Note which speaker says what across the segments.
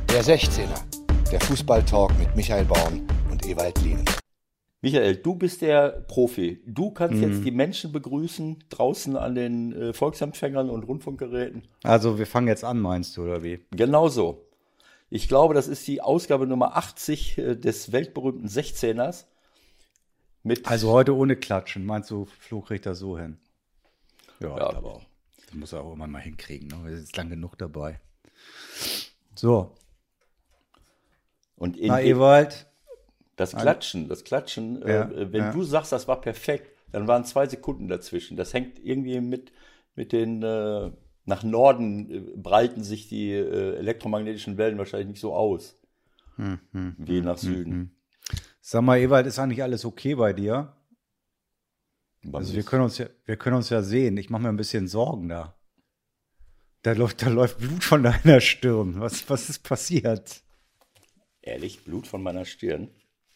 Speaker 1: Der 16er, der Fußballtalk mit Michael Baum und Ewald Lien.
Speaker 2: Michael, du bist der Profi. Du kannst jetzt die Menschen begrüßen draußen an den Volksempfängern und Rundfunkgeräten.
Speaker 3: Also wir fangen jetzt an, meinst du, oder wie?
Speaker 2: Genau so. Ich glaube, das ist die Ausgabe Nummer 80 des weltberühmten 16ers.
Speaker 3: Also heute ohne Klatschen. Meinst du, Flo kriegt das so hin?
Speaker 2: Ja,
Speaker 3: aber auch. Das muss er auch immer mal hinkriegen. Ne? Wir sind jetzt lang genug dabei. So.
Speaker 2: Und
Speaker 3: Ewald.
Speaker 2: Das Klatschen, wenn du sagst, das war perfekt, dann waren 2 Sekunden dazwischen. Das hängt irgendwie mit den, nach Norden breiten sich die elektromagnetischen Wellen wahrscheinlich nicht so aus, wie nach Süden.
Speaker 3: Sag mal, Ewald, ist eigentlich alles okay bei dir? Also wir können uns ja sehen. Ich mache mir ein bisschen Sorgen da. Da läuft Blut von deiner Stirn. Was ist passiert?
Speaker 2: Ehrlich, Blut von meiner Stirn?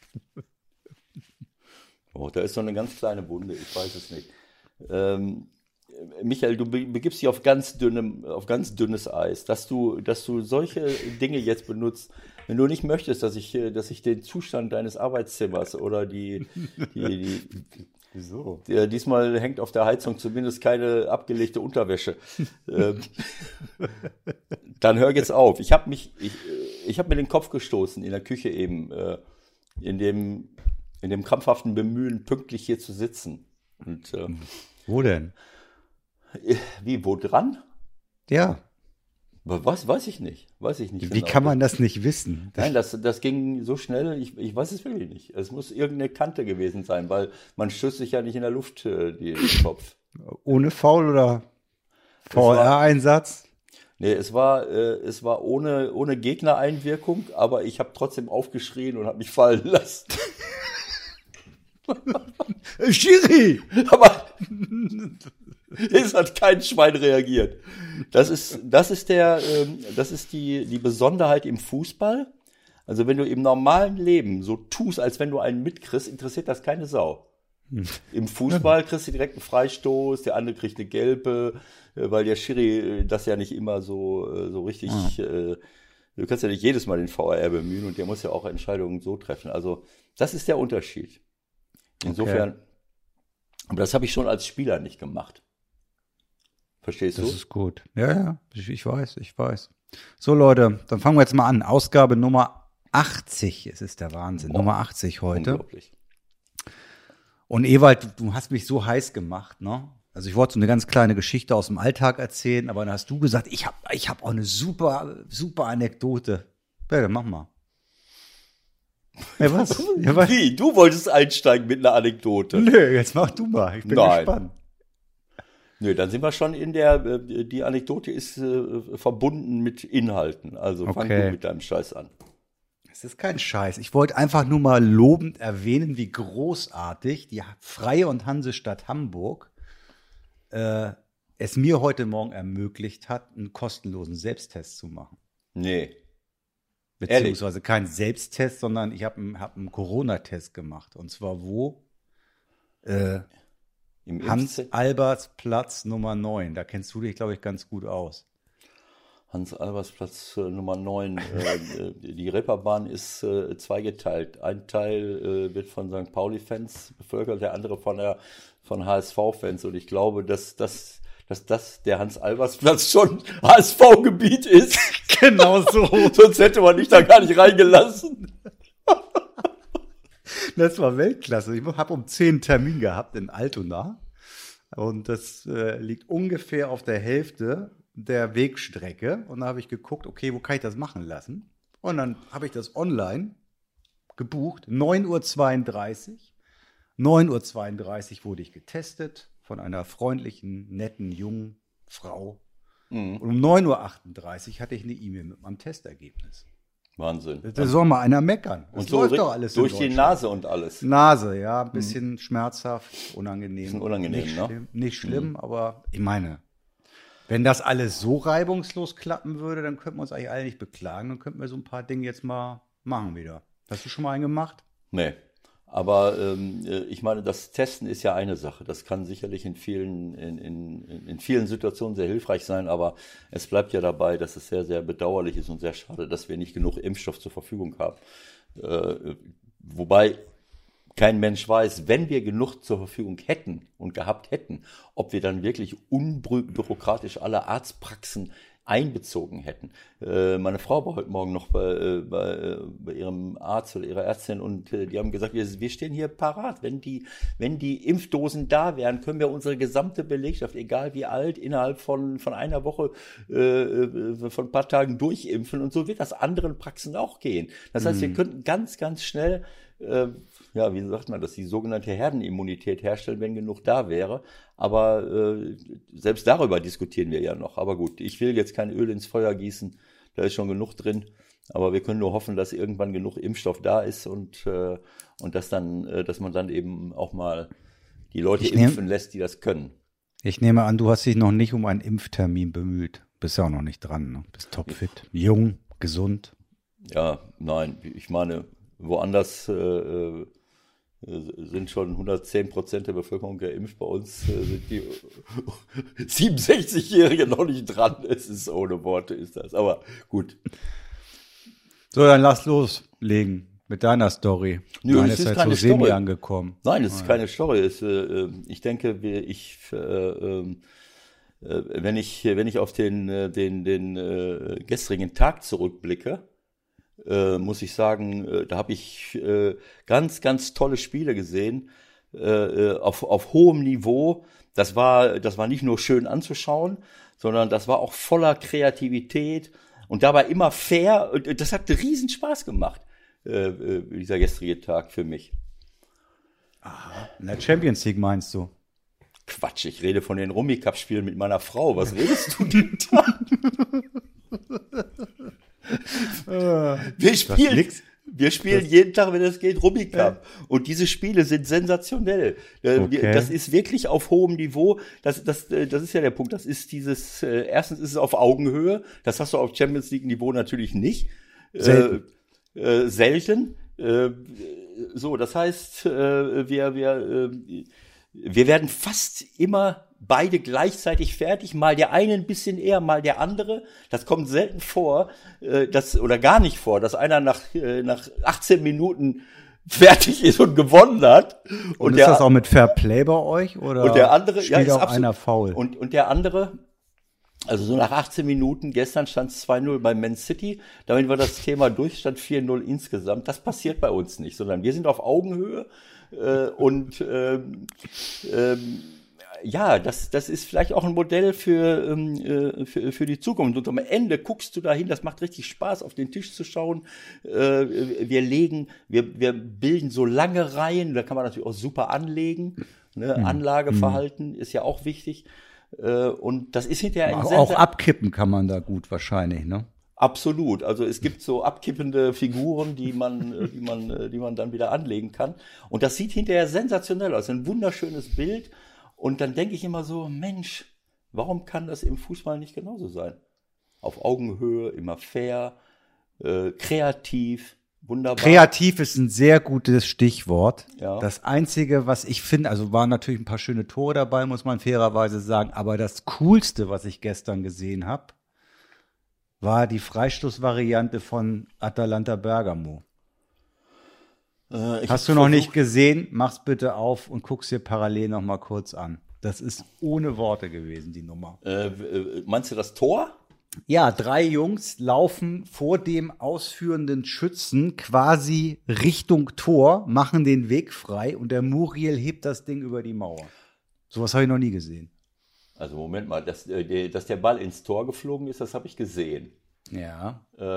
Speaker 2: Oh, da ist so eine ganz kleine Wunde, ich weiß es nicht. Michael, du begibst dich auf ganz dünnes Eis, dass du solche Dinge jetzt benutzt, wenn du nicht möchtest, dass ich den Zustand deines Arbeitszimmers oder
Speaker 3: Wieso?
Speaker 2: Diesmal hängt auf der Heizung zumindest keine abgelegte Unterwäsche. Dann hör jetzt auf. Ich habe mir den Kopf gestoßen in der Küche eben, in dem krampfhaften Bemühen, pünktlich hier zu sitzen. Und,
Speaker 3: wo denn?
Speaker 2: Wie, wo dran?
Speaker 3: Ja.
Speaker 2: Was? Weiß ich nicht.
Speaker 3: Wie
Speaker 2: genau.
Speaker 3: kann man das nicht wissen?
Speaker 2: Nein, das ging so schnell, ich weiß es wirklich nicht. Es muss irgendeine Kante gewesen sein, weil man stößt sich ja nicht in der Luft den Kopf.
Speaker 3: Ohne Foul oder VR-Einsatz?
Speaker 2: Nee, es war ohne Gegnereinwirkung, aber ich habe trotzdem aufgeschrien und habe mich fallen lassen.
Speaker 3: Schiri!
Speaker 2: Aber es hat kein Schwein reagiert. Das ist die Besonderheit im Fußball. Also wenn du im normalen Leben so tust, als wenn du einen mitkriegst, interessiert das keine Sau. Im Fußball kriegst du direkt einen Freistoß, der andere kriegt eine gelbe, weil der Schiri das ja nicht immer so richtig, du kannst ja nicht jedes Mal den VAR bemühen und der muss ja auch Entscheidungen so treffen. Also das ist der Unterschied. Insofern, aber das habe ich schon als Spieler nicht gemacht. Verstehst du?
Speaker 3: Das ist gut. Ja, ich weiß. So Leute, dann fangen wir jetzt mal an. Ausgabe Nummer 80, es ist der Wahnsinn. Boah, Nummer 80 heute. Unglaublich. Und Ewald, du hast mich so heiß gemacht, ne? Also ich wollte so eine ganz kleine Geschichte aus dem Alltag erzählen, aber dann hast du gesagt, ich hab auch eine super Anekdote. Bitte, mach mal. Ja, was?
Speaker 2: Wie? Du wolltest einsteigen mit einer Anekdote?
Speaker 3: Nö, jetzt mach du mal. Ich bin gespannt.
Speaker 2: Nö, dann sind wir schon die Anekdote ist verbunden mit Inhalten. Also fang du mit deinem Scheiß an.
Speaker 3: Es ist kein Scheiß. Ich wollte einfach nur mal lobend erwähnen, wie großartig die Freie und Hansestadt Hamburg es mir heute Morgen ermöglicht hat, einen kostenlosen Selbsttest zu machen.
Speaker 2: Nee.
Speaker 3: Beziehungsweise kein Selbsttest, sondern ich hab einen Corona-Test gemacht. Und zwar wo? Im Hans-Albers-Platz Nummer 9. Da kennst du dich, glaube ich, ganz gut aus.
Speaker 2: Hans-Albers-Platz Nummer 9. Die Reeperbahn ist zweigeteilt. Ein Teil wird von St. Pauli-Fans bevölkert, der andere von HSV-Fans. Und ich glaube, dass der Hans-Albers-Platz schon HSV-Gebiet ist.
Speaker 3: Genau so.
Speaker 2: Sonst hätte man dich da gar nicht reingelassen.
Speaker 3: Das war Weltklasse. Ich habe um 10 einen Termin gehabt in Altona. Und das liegt ungefähr auf der Hälfte der Wegstrecke. Und da habe ich geguckt, okay, wo kann ich das machen lassen? Und dann habe ich das online gebucht. 9:32 Uhr. 9:32 Uhr wurde ich getestet von einer freundlichen, netten, jungen Frau. Und um 9:38 Uhr hatte ich eine E-Mail mit meinem Testergebnis.
Speaker 2: Wahnsinn.
Speaker 3: Da soll mal einer meckern.
Speaker 2: Das und so läuft doch alles durch die Nase und alles.
Speaker 3: Nase, ja, ein bisschen schmerzhaft, unangenehm.
Speaker 2: Bisschen unangenehm, ne?
Speaker 3: Nicht schlimm, aber ich meine, wenn das alles so reibungslos klappen würde, dann könnten wir uns eigentlich alle nicht beklagen. Dann könnten wir so ein paar Dinge jetzt mal machen wieder. Hast du schon mal einen gemacht?
Speaker 2: Nee. Aber ich meine, das Testen ist ja eine Sache. Das kann sicherlich in vielen Situationen sehr hilfreich sein, aber es bleibt ja dabei, dass es sehr, sehr bedauerlich ist und sehr schade, dass wir nicht genug Impfstoff zur Verfügung haben. Wobei kein Mensch weiß, wenn wir genug zur Verfügung hätten und gehabt hätten, ob wir dann wirklich unbürokratisch alle Arztpraxen einbezogen hätten. Meine Frau war heute Morgen noch bei ihrem Arzt oder ihrer Ärztin und die haben gesagt, wir stehen hier parat. Wenn die Impfdosen da wären, können wir unsere gesamte Belegschaft, egal wie alt, innerhalb von einer Woche, von ein paar Tagen durchimpfen. Und so wird das anderen Praxen auch gehen. Das heißt, wir könnten ganz, ganz schnell wie sagt man das, die sogenannte Herdenimmunität herstellen, wenn genug da wäre. Aber selbst darüber diskutieren wir ja noch. Aber gut, ich will jetzt kein Öl ins Feuer gießen, da ist schon genug drin. Aber wir können nur hoffen, dass irgendwann genug Impfstoff da ist und dass man dann eben auch mal die Leute impfen lässt, die das können.
Speaker 3: Ich nehme an, du hast dich noch nicht um einen Impftermin bemüht. Bist ja auch noch nicht dran, ne? Bist topfit, jung, gesund.
Speaker 2: Ja, nein, ich meine, woanders sind schon 110% der Bevölkerung geimpft. Bei uns sind die 67-Jährigen noch nicht dran. Es ist ohne Worte, ist das. Aber gut.
Speaker 3: So, dann lass loslegen mit deiner Story.
Speaker 2: Nö,
Speaker 3: Nein,
Speaker 2: es ist
Speaker 3: halt
Speaker 2: keine
Speaker 3: so semi
Speaker 2: Story.
Speaker 3: angekommen.
Speaker 2: Nein, es ist keine Story. Ich denke, wenn ich auf den gestrigen Tag zurückblicke, muss ich sagen, da habe ich ganz, ganz tolle Spiele gesehen, auf hohem Niveau. Das war nicht nur schön anzuschauen, sondern das war auch voller Kreativität und dabei immer fair. Und das hat riesen Spaß gemacht, dieser gestrige Tag für mich.
Speaker 3: Aha. In der Champions League meinst du?
Speaker 2: Quatsch, ich rede von den Rummy-Cup-Spielen mit meiner Frau. Was redest du denn da? Wir spielen jeden Tag, wenn es geht, Rummy Cup. Und diese Spiele sind sensationell.
Speaker 3: Okay.
Speaker 2: Das ist wirklich auf hohem Niveau. Das ist ja der Punkt. Das ist erstens ist es auf Augenhöhe. Das hast du auf Champions League Niveau natürlich nicht. Selten. Das heißt, wir werden fast immer beide gleichzeitig fertig, mal der eine ein bisschen eher, mal der andere. Das kommt selten vor, oder gar nicht vor, dass einer nach 18 Minuten fertig ist und gewonnen hat.
Speaker 3: Und ist das auch mit Fair Play bei euch? Oder
Speaker 2: und der andere,
Speaker 3: spielt
Speaker 2: ist
Speaker 3: auch
Speaker 2: absolut,
Speaker 3: einer faul?
Speaker 2: Und der andere, also so nach 18 Minuten, gestern stand es 2-0 bei Man City, damit war das Thema durch, stand 4-0 insgesamt. Das passiert bei uns nicht, sondern wir sind auf Augenhöhe das ist vielleicht auch ein Modell für die Zukunft. Und am Ende guckst du dahin, das macht richtig Spaß, auf den Tisch zu schauen. Wir bilden so lange Reihen, da kann man natürlich auch super anlegen. Ne? Anlageverhalten ist ja auch wichtig. Und das ist hinterher
Speaker 3: auch abkippen kann man da gut wahrscheinlich, ne?
Speaker 2: Absolut. Also es gibt so abkippende Figuren, die man dann wieder anlegen kann. Und das sieht hinterher sensationell aus. Ein wunderschönes Bild. Und dann denke ich immer so, Mensch, warum kann das im Fußball nicht genauso sein? Auf Augenhöhe, immer fair, kreativ, wunderbar.
Speaker 3: Kreativ ist ein sehr gutes Stichwort.
Speaker 2: Ja.
Speaker 3: Das Einzige, was ich finde, also waren natürlich ein paar schöne Tore dabei, muss man fairerweise sagen, aber das Coolste, was ich gestern gesehen habe, war die Freistoßvariante von Atalanta Bergamo. Hast du noch nicht gesehen? Mach's bitte auf und guck's dir parallel noch mal kurz an. Das ist ohne Worte gewesen, die Nummer.
Speaker 2: Meinst du das Tor?
Speaker 3: Ja, 3 Jungs laufen vor dem ausführenden Schützen quasi Richtung Tor, machen den Weg frei und der Muriel hebt das Ding über die Mauer. Sowas habe ich noch nie gesehen.
Speaker 2: Also Moment mal, dass der Ball ins Tor geflogen ist, das habe ich gesehen.
Speaker 3: Ja.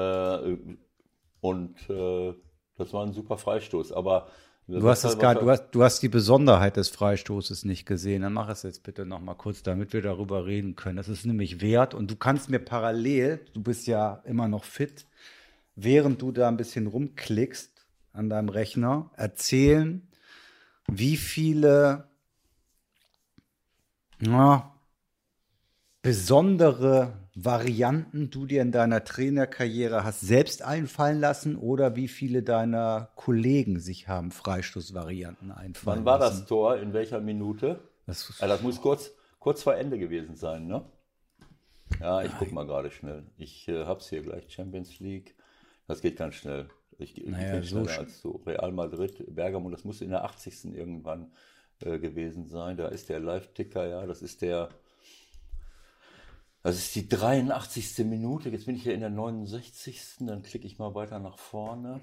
Speaker 2: Das war ein super Freistoß, aber
Speaker 3: du hast die Besonderheit des Freistoßes nicht gesehen. Dann mach es jetzt bitte noch mal kurz, damit wir darüber reden können. Das ist nämlich wert und du kannst mir parallel, du bist ja immer noch fit, während du da ein bisschen rumklickst an deinem Rechner, erzählen, wie viele besondere Varianten du dir in deiner Trainerkarriere hast selbst einfallen lassen oder wie viele deiner Kollegen sich haben Freistoßvarianten einfallen
Speaker 2: Wann war
Speaker 3: lassen?
Speaker 2: das Tor? In welcher Minute? Das muss kurz vor Ende gewesen sein, ne? Ja, ich guck mal gerade schnell. Ich hab's hier gleich, Champions League. Das geht ganz schnell. Ich bin schneller als du. Real Madrid, Bergamo, das muss in der 80. irgendwann gewesen sein. Da ist der Live-Ticker, ja, das ist die 83. Minute. Jetzt bin ich hier in der 69. Dann klicke ich mal weiter nach vorne.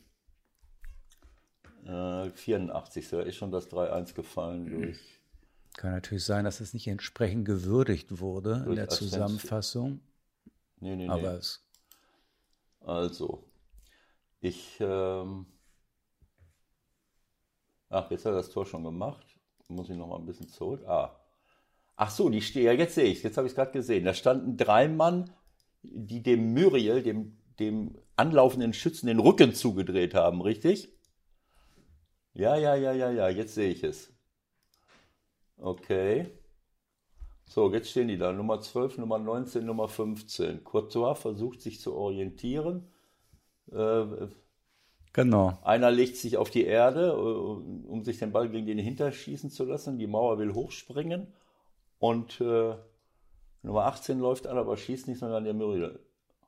Speaker 2: 84. Da ist schon das 3-1 gefallen durch.
Speaker 3: Kann natürlich sein, dass es nicht entsprechend gewürdigt wurde in der
Speaker 2: Asensio.
Speaker 3: Zusammenfassung.
Speaker 2: Nee.
Speaker 3: Aber es
Speaker 2: Also, jetzt hat er das Tor schon gemacht. Muss ich noch mal ein bisschen zurück. Ach so, die stehen, ja, jetzt sehe ich es. Jetzt habe ich es gerade gesehen. Da standen 3 Mann, die dem Muriel, dem anlaufenden Schützen, den Rücken zugedreht haben, richtig? Ja, jetzt sehe ich es. Okay. So, jetzt stehen die da. Nummer 12, Nummer 19, Nummer 15. Courtois versucht sich zu orientieren.
Speaker 3: genau.
Speaker 2: Einer legt sich auf die Erde, um sich den Ball gegen den Hinter schießen zu lassen. Die Mauer will hochspringen. Und Nummer 18 läuft an, aber schießt nicht, sondern der Muriel.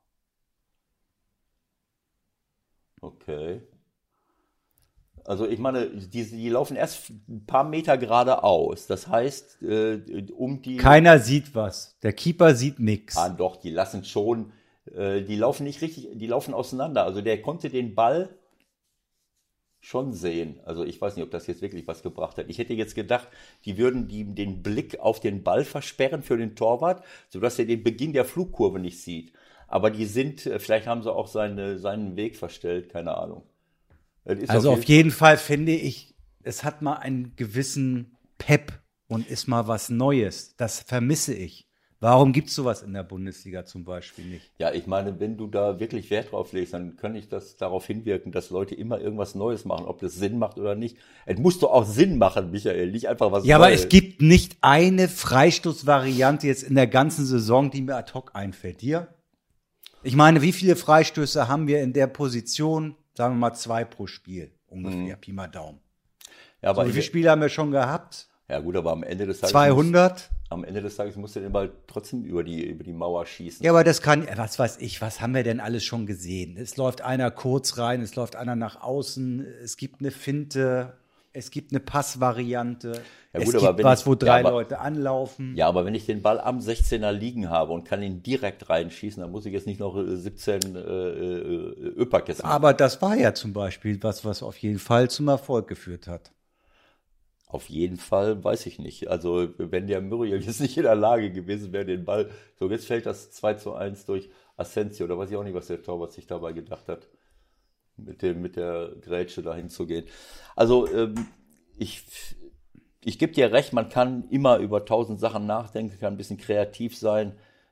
Speaker 2: Okay. Also ich meine, die laufen erst ein paar Meter geradeaus. Das heißt,
Speaker 3: Keiner sieht was. Der Keeper sieht nichts.
Speaker 2: Doch, die lassen schon, die laufen nicht richtig, die laufen auseinander. Also der konnte den Ball schon sehen. Also ich weiß nicht, ob das jetzt wirklich was gebracht hat. Ich hätte jetzt gedacht, die würden den Blick auf den Ball versperren für den Torwart, sodass er den Beginn der Flugkurve nicht sieht. Aber vielleicht haben sie auch seinen Weg verstellt, keine Ahnung.
Speaker 3: Also auf jeden Fall finde ich, es hat mal einen gewissen Pep und ist mal was Neues. Das vermisse ich. Warum gibt es sowas in der Bundesliga zum Beispiel nicht?
Speaker 2: Ja, ich meine, wenn du da wirklich Wert drauf legst, dann kann ich das darauf hinwirken, dass Leute immer irgendwas Neues machen, ob das Sinn macht oder nicht. Es muss doch auch Sinn machen, Michael, nicht einfach was Neues.
Speaker 3: Ja, aber es gibt nicht eine Freistoßvariante jetzt in der ganzen Saison, die mir ad hoc einfällt. Dir? Ich meine, wie viele Freistöße haben wir in der Position? Sagen wir mal 2 pro Spiel, ungefähr, Pi mal Daumen.
Speaker 2: Ja, aber
Speaker 3: wie viele Spiele haben wir schon gehabt?
Speaker 2: Ja gut, aber am Ende des Tages
Speaker 3: 200?
Speaker 2: Am Ende des Tages musst du den Ball trotzdem über die Mauer schießen.
Speaker 3: Ja, aber das kann, was weiß ich, was haben wir denn alles schon gesehen? Es läuft einer kurz rein, es läuft einer nach außen, es gibt eine Finte, es gibt eine Passvariante,
Speaker 2: Ja, gut,
Speaker 3: es
Speaker 2: aber
Speaker 3: gibt was, wo 3
Speaker 2: aber-
Speaker 3: Leute anlaufen.
Speaker 2: Ja, aber wenn ich den Ball am 16er liegen habe und kann ihn direkt reinschießen, dann muss ich jetzt nicht noch 17 Öpperkästen machen.
Speaker 3: Aber das war ja zum Beispiel was auf jeden Fall zum Erfolg geführt hat.
Speaker 2: Auf jeden Fall, weiß ich nicht. Also wenn der Muriel jetzt nicht in der Lage gewesen wäre, den Ball, so jetzt fällt das 2-1 durch Asensio, da weiß ich auch nicht, was der Torwart sich dabei gedacht hat, mit der Grätsche dahin zu gehen. Also ich gebe dir recht, man kann immer über 1000 Sachen nachdenken, kann ein bisschen kreativ sein.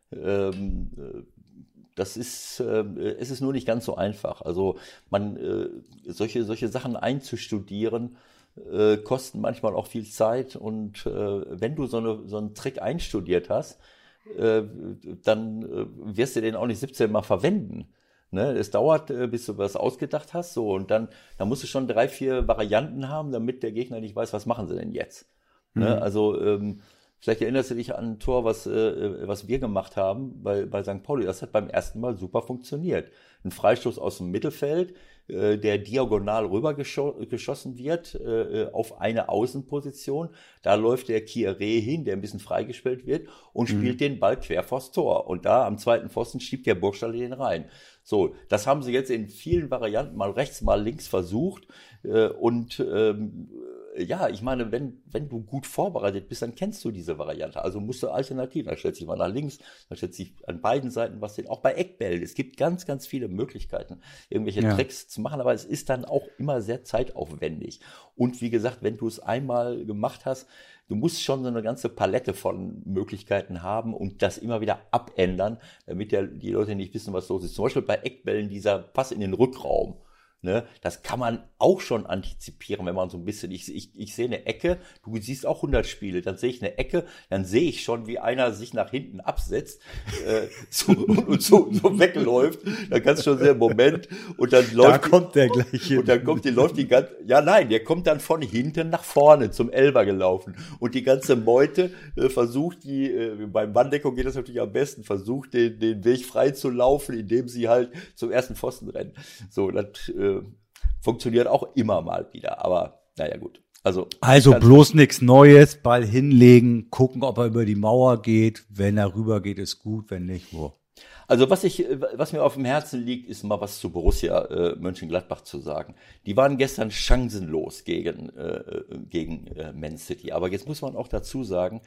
Speaker 2: Es ist nur nicht ganz so einfach. Also solche Sachen einzustudieren, kosten manchmal auch viel Zeit, und wenn du so einen Trick einstudiert hast, dann wirst du den auch nicht 17 Mal verwenden. Ne? Es dauert, bis du was ausgedacht hast, so, und dann musst du schon 3, 4 Varianten haben, damit der Gegner nicht weiß, was machen sie denn jetzt. Ne? Also vielleicht erinnerst du dich an ein Tor, was wir gemacht haben bei St. Pauli. Das hat beim ersten Mal super funktioniert. Ein Freistoß aus dem Mittelfeld, der diagonal rüber geschossen wird auf eine Außenposition. Da läuft der Kieré hin, der ein bisschen freigespielt wird, und spielt den Ball quer vors Tor. Und da am zweiten Pfosten schiebt der Burgstaller den rein. So, das haben sie jetzt in vielen Varianten mal rechts, mal links versucht. Ja, ich meine, wenn du gut vorbereitet bist, dann kennst du diese Variante. Also musst du alternativ. Dann stellt sich mal nach links, dann stellt sich an beiden Seiten was hin. Auch bei Eckbällen. Es gibt ganz, ganz viele Möglichkeiten, irgendwelche Tricks zu machen, aber es ist dann auch immer sehr zeitaufwendig. Und wie gesagt, wenn du es einmal gemacht hast, du musst schon so eine ganze Palette von Möglichkeiten haben und das immer wieder abändern, damit die Leute nicht wissen, was los ist. Zum Beispiel bei Eckbällen dieser Pass in den Rückraum. Ne, das kann man auch schon antizipieren, wenn man so ein bisschen, ich sehe eine Ecke, du siehst auch 100 Spiele, dann sehe ich eine Ecke, dann sehe ich schon, wie einer sich nach hinten absetzt und so wegläuft, dann kannst du schon sehen, Moment, und dann läuft
Speaker 3: der gleich hin.
Speaker 2: Und dann läuft die ganze, der kommt dann von hinten nach vorne zum Elfer gelaufen und die ganze Meute versucht, beim Manndeckung geht das natürlich am besten, versucht den Weg frei zu laufen, indem sie halt zum ersten Pfosten rennen. So, das funktioniert auch immer mal wieder, aber naja gut. Also
Speaker 3: bloß nichts Neues, Ball hinlegen, gucken, ob er über die Mauer geht. Wenn er rüber geht, ist gut, wenn nicht, wo.
Speaker 2: Also was mir auf dem Herzen liegt, ist mal was zu Borussia Mönchengladbach zu sagen. Die waren gestern chancenlos gegen Man City, aber jetzt muss man auch dazu sagen,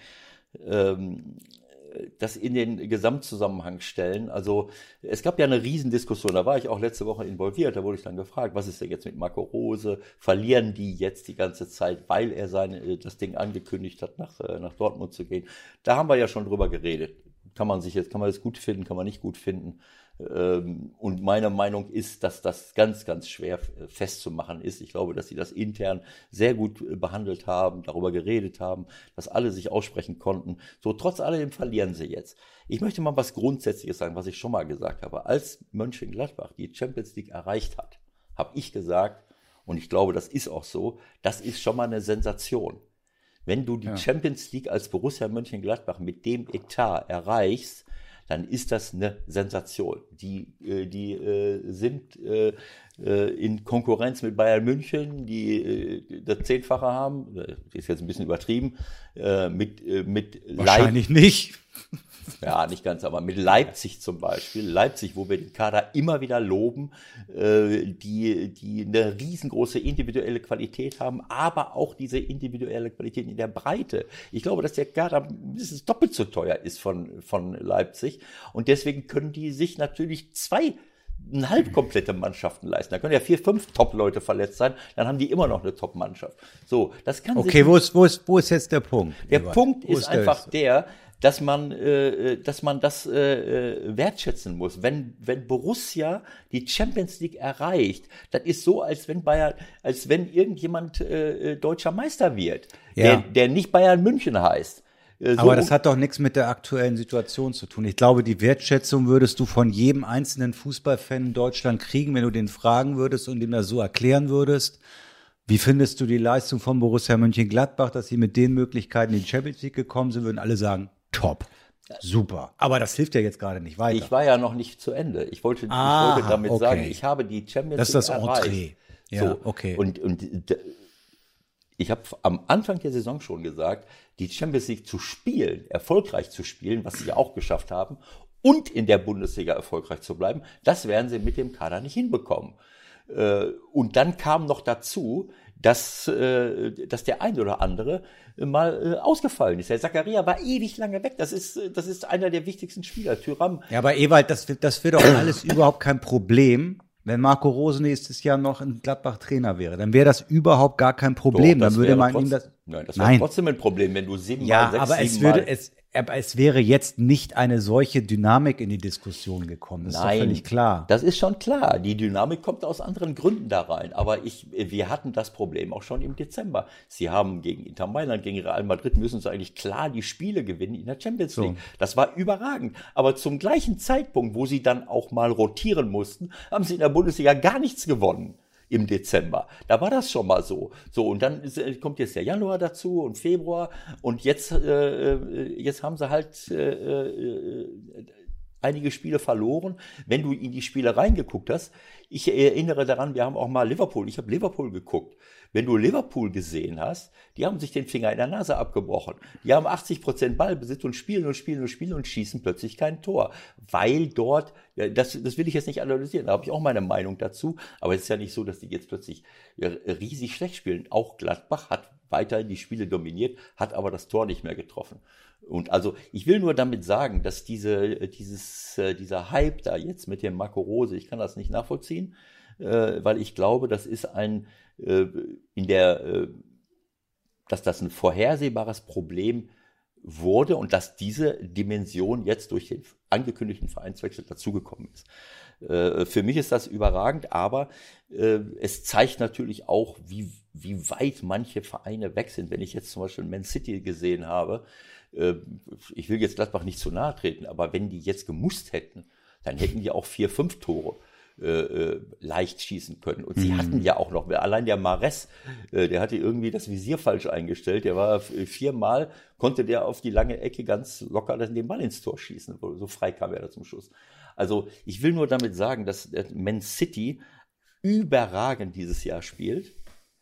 Speaker 2: das in den Gesamtzusammenhang stellen. Also es gab ja eine Riesendiskussion, da war ich auch letzte Woche involviert, da wurde ich dann gefragt, was ist denn jetzt mit Marco Rose? Verlieren die jetzt die ganze Zeit, weil er das Ding angekündigt hat, nach Dortmund zu gehen? Da haben wir ja schon drüber geredet. Kann man das gut finden, kann man nicht gut finden. Und meine Meinung ist, dass das ganz, ganz schwer festzumachen ist. Ich glaube, dass sie das intern sehr gut behandelt haben, darüber geredet haben, dass alle sich aussprechen konnten. So, trotz alledem verlieren sie jetzt. Ich möchte mal was Grundsätzliches sagen, was ich schon mal gesagt habe. Als Mönchengladbach die Champions League erreicht hat, habe ich gesagt, und ich glaube, das ist auch so, das ist schon mal eine Sensation. Wenn du die Champions League als Borussia Mönchengladbach mit dem Etat erreichst, dann ist das eine Sensation. Die sind in Konkurrenz mit Bayern München, die das 10-fache haben, das ist jetzt ein bisschen übertrieben, mit
Speaker 3: Wahrscheinlich nicht.
Speaker 2: Ja, nicht ganz, aber mit Leipzig zum Beispiel. Leipzig, wo wir den Kader immer wieder loben, die eine riesengroße individuelle Qualität haben, aber auch diese individuelle Qualität in der Breite. Ich glaube, dass der Kader mindestens doppelt so teuer ist von Leipzig. Und deswegen können die sich natürlich 2,5 komplette Mannschaften leisten. Da können ja 4, 5 Top-Leute verletzt sein, dann haben die immer noch eine Top-Mannschaft. So, das kann
Speaker 3: Okay, wo ist jetzt der Punkt?
Speaker 2: Der Punkt ist einfach dass man das wertschätzen muss. Wenn Borussia die Champions League erreicht, das ist so, als wenn irgendjemand deutscher Meister wird, der nicht Bayern München heißt.
Speaker 3: Aber das hat doch nichts mit der aktuellen Situation zu tun. Ich glaube, die Wertschätzung würdest du von jedem einzelnen Fußballfan in Deutschland kriegen, wenn du den fragen würdest und ihm das so erklären würdest. Wie findest du die Leistung von Borussia Mönchengladbach, dass sie mit den Möglichkeiten in die Champions League gekommen sind, würden alle sagen, top, super. Aber das hilft ja jetzt gerade nicht weiter.
Speaker 2: Ich war ja noch nicht zu Ende. Ich wollte damit sagen, ich habe die Champions League erreicht.
Speaker 3: Das ist das Entree. Ja,
Speaker 2: so, okay. Und ich habe am Anfang der Saison schon gesagt, die Champions League zu spielen, erfolgreich zu spielen, was sie auch geschafft haben, und in der Bundesliga erfolgreich zu bleiben, das werden sie mit dem Kader nicht hinbekommen. Und dann kam noch dazu, dass der ein oder andere mal ausgefallen ist. Der Zakaria war ewig lange weg. Das ist einer der wichtigsten Spieler, Thuram.
Speaker 3: Ja, aber Ewald, das wird doch alles überhaupt kein Problem, wenn Marco Rose nächstes Jahr noch in Gladbach Trainer wäre. Dann wäre das überhaupt gar kein Problem. Dann würde man ihm das.
Speaker 2: Nein, das wäre trotzdem ein Problem, wenn du 7
Speaker 3: ja,
Speaker 2: mal, 6,
Speaker 3: aber
Speaker 2: 7 Mal.
Speaker 3: Aber es wäre jetzt nicht eine solche Dynamik in die Diskussion gekommen. Das ist doch völlig klar.
Speaker 2: Das ist schon klar. Die Dynamik kommt aus anderen Gründen da rein. Aber wir hatten das Problem auch schon im Dezember. Sie haben gegen Inter Mailand, gegen Real Madrid müssen sie eigentlich klar die Spiele gewinnen in der Champions League. So. Das war überragend. Aber zum gleichen Zeitpunkt, wo sie dann auch mal rotieren mussten, haben sie in der Bundesliga gar nichts gewonnen. Im Dezember. Da war das schon mal so. So, und dann kommt jetzt der Januar dazu und Februar und jetzt haben sie halt einige Spiele verloren. Wenn du in die Spiele reingeguckt hast, ich erinnere daran, wir haben auch mal ich habe Liverpool geguckt. Wenn du Liverpool gesehen hast, die haben sich den Finger in der Nase abgebrochen. Die haben 80% Ballbesitz und spielen und schießen plötzlich kein Tor. Weil dort, das will ich jetzt nicht analysieren, da habe ich auch meine Meinung dazu, aber es ist ja nicht so, dass die jetzt plötzlich riesig schlecht spielen. Auch Gladbach hat weiterhin die Spiele dominiert, hat aber das Tor nicht mehr getroffen. Und also ich will nur damit sagen, dass dieser Hype da jetzt mit dem Marco Rose, ich kann das nicht nachvollziehen, weil ich glaube, das ist dass das ein vorhersehbares Problem wurde und dass diese Dimension jetzt durch den angekündigten Vereinswechsel dazugekommen ist. Für mich ist das überragend, aber es zeigt natürlich auch, wie weit manche Vereine weg sind. Wenn ich jetzt zum Beispiel Man City gesehen habe, ich will jetzt Gladbach nicht zu nahe treten, aber wenn die jetzt gemusst hätten, dann hätten die auch 4, 5 Tore leicht schießen können. Und sie hatten ja auch noch, allein der Mares, der hatte irgendwie das Visier falsch eingestellt, der war 4-mal, konnte der auf die lange Ecke ganz locker den Ball ins Tor schießen, so frei kam er da zum Schuss. Also ich will nur damit sagen, dass Man City überragend dieses Jahr spielt.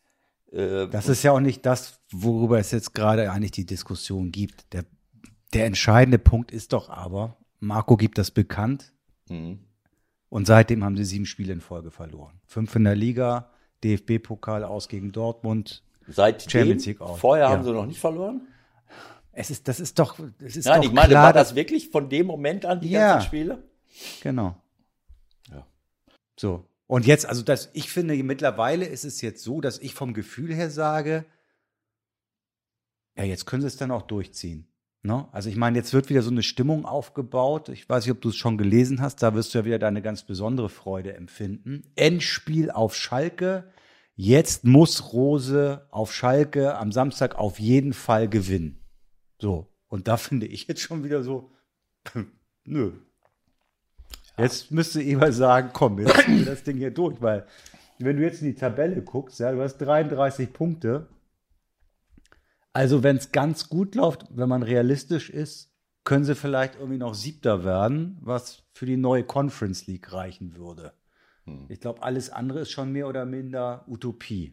Speaker 3: Das ist ja auch nicht das, worüber es jetzt gerade eigentlich die Diskussion gibt. Der entscheidende Punkt ist doch aber, Marco gibt das bekannt, und seitdem haben sie 7 Spiele in Folge verloren. 5 in der Liga, DFB-Pokal aus gegen Dortmund, Champions League aus.
Speaker 2: Vorher haben sie noch nicht verloren?
Speaker 3: Das ist doch
Speaker 2: Nein,
Speaker 3: doch
Speaker 2: ich meine,
Speaker 3: klar,
Speaker 2: war das wirklich von dem Moment an die ganzen Spiele?
Speaker 3: Genau.
Speaker 2: Ja.
Speaker 3: So. Und jetzt, also ich finde, mittlerweile ist es jetzt so, dass ich vom Gefühl her sage, ja, jetzt können sie es dann auch durchziehen. Ne? Also ich meine, jetzt wird wieder so eine Stimmung aufgebaut. Ich weiß nicht, ob du es schon gelesen hast, da wirst du ja wieder deine ganz besondere Freude empfinden. Endspiel auf Schalke. Jetzt muss Rose auf Schalke am Samstag auf jeden Fall gewinnen. So. Und da finde ich jetzt schon wieder so, nö. Jetzt müsste Eber sagen, komm, jetzt ziehen wir das Ding hier durch, weil wenn du jetzt in die Tabelle guckst, ja, du hast 33 Punkte. Also wenn es ganz gut läuft, wenn man realistisch ist, können sie vielleicht irgendwie noch 7. werden, was für die neue Conference League reichen würde. Ich glaube, alles andere ist schon mehr oder minder Utopie.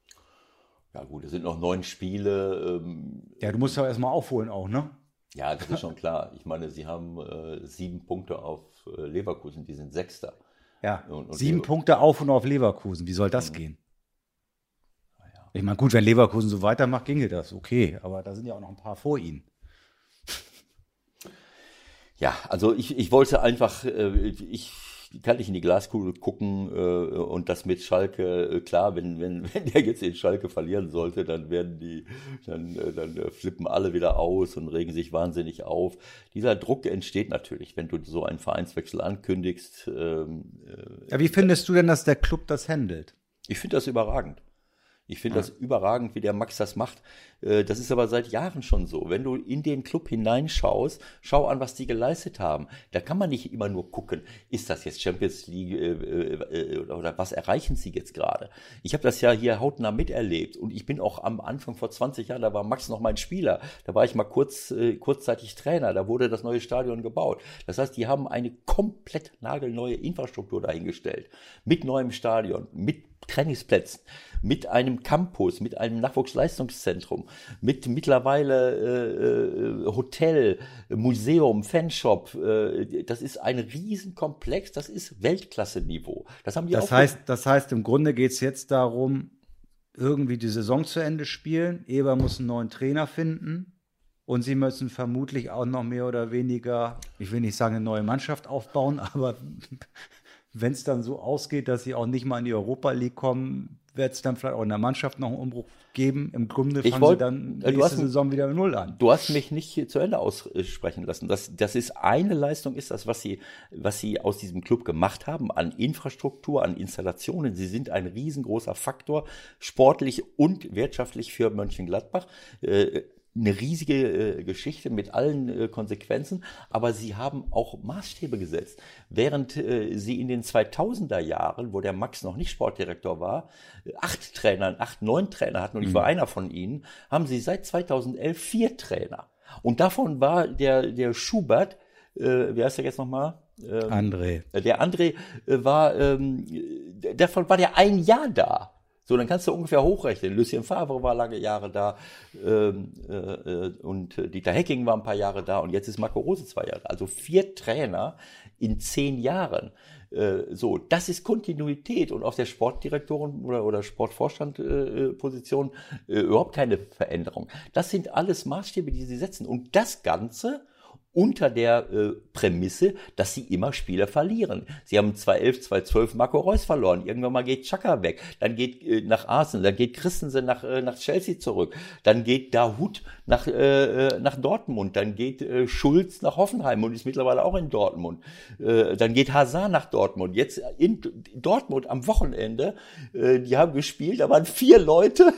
Speaker 2: Ja gut, es sind noch 9 Spiele.
Speaker 3: Ja, du musst ja erstmal aufholen auch, ne?
Speaker 2: Ja, das ist schon klar. Ich meine, sie haben 7 Punkte auf Leverkusen, die sind 6.
Speaker 3: Ja, und 7 Punkte auf und auf Leverkusen. Wie soll das gehen?
Speaker 2: Ja.
Speaker 3: Ich meine, gut, wenn Leverkusen so weitermacht, ginge das. Okay, aber da sind ja auch noch ein paar vor ihnen.
Speaker 2: Ja, also ich wollte einfach, ich kann nicht in die Glaskugel gucken und das mit Schalke, klar, wenn der jetzt in Schalke verlieren sollte, dann dann flippen alle wieder aus und regen sich wahnsinnig auf. Dieser Druck entsteht natürlich, wenn du so einen Vereinswechsel ankündigst.
Speaker 3: Ja, wie findest du denn, dass der Club das handelt?
Speaker 2: Ich finde das überragend. Ich finde das überragend, wie der Max das macht. Das ist aber seit Jahren schon so. Wenn du in den Club hineinschaust, schau an, was die geleistet haben. Da kann man nicht immer nur gucken, ist das jetzt Champions League oder was erreichen sie jetzt gerade? Ich habe das ja hier hautnah miterlebt und ich bin auch am Anfang vor 20 Jahren, da war Max noch mein Spieler. Da war ich mal kurzzeitig Trainer. Da wurde das neue Stadion gebaut. Das heißt, die haben eine komplett nagelneue Infrastruktur dahingestellt. Mit neuem Stadion, mit Trainingsplätzen, mit einem Campus, mit einem Nachwuchsleistungszentrum, mit mittlerweile Hotel, Museum, Fanshop. Das ist ein Riesenkomplex, das ist Weltklasse-Niveau. Das haben die
Speaker 3: das heißt, im Grunde geht es jetzt darum, irgendwie die Saison zu Ende spielen. Eber muss einen neuen Trainer finden und sie müssen vermutlich auch noch mehr oder weniger, ich will nicht sagen, eine neue Mannschaft aufbauen, aber wenn es dann so ausgeht, dass sie auch nicht mal in die Europa League kommen, wird es dann vielleicht auch in der Mannschaft noch einen Umbruch geben. Im Grunde fangen sie dann nächste Saison wieder 0 an.
Speaker 2: Du hast mich nicht zu Ende aussprechen lassen. Das ist eine Leistung, ist das, was sie aus diesem Club gemacht haben, an Infrastruktur, an Installationen. Sie sind ein riesengroßer Faktor, sportlich und wirtschaftlich für Mönchengladbach. Eine riesige Geschichte mit allen Konsequenzen, aber sie haben auch Maßstäbe gesetzt. Während sie in den 2000er Jahren, wo der Max noch nicht Sportdirektor war, 9 Trainer hatten und ich war einer von ihnen, haben sie seit 2011 4 Trainer. Und davon war der Schubert, wie heißt der jetzt nochmal?
Speaker 3: André.
Speaker 2: Der André davon war der 1 Jahr da. So, dann kannst du ungefähr hochrechnen. Lucien Favre war lange Jahre da und Dieter Hecking war ein paar Jahre da und jetzt ist Marco Rose 2 Jahre. Also 4 Trainer in 10 Jahren. So, das ist Kontinuität und auf der Sportdirektoren- oder Sportvorstand-Position überhaupt keine Veränderung. Das sind alles Maßstäbe, die sie setzen. Und das Ganze unter der Prämisse, dass sie immer Spiele verlieren. Sie haben 2011, 2012 Marco Reus verloren. Irgendwann mal geht Xhaka weg. Dann geht nach Arsenal, dann geht Christensen nach Chelsea zurück. Dann geht Dahoud nach Dortmund. Dann geht Schulz nach Hoffenheim und ist mittlerweile auch in Dortmund. Dann geht Hazard nach Dortmund. Jetzt in Dortmund am Wochenende, die haben gespielt, da waren 4 Leute,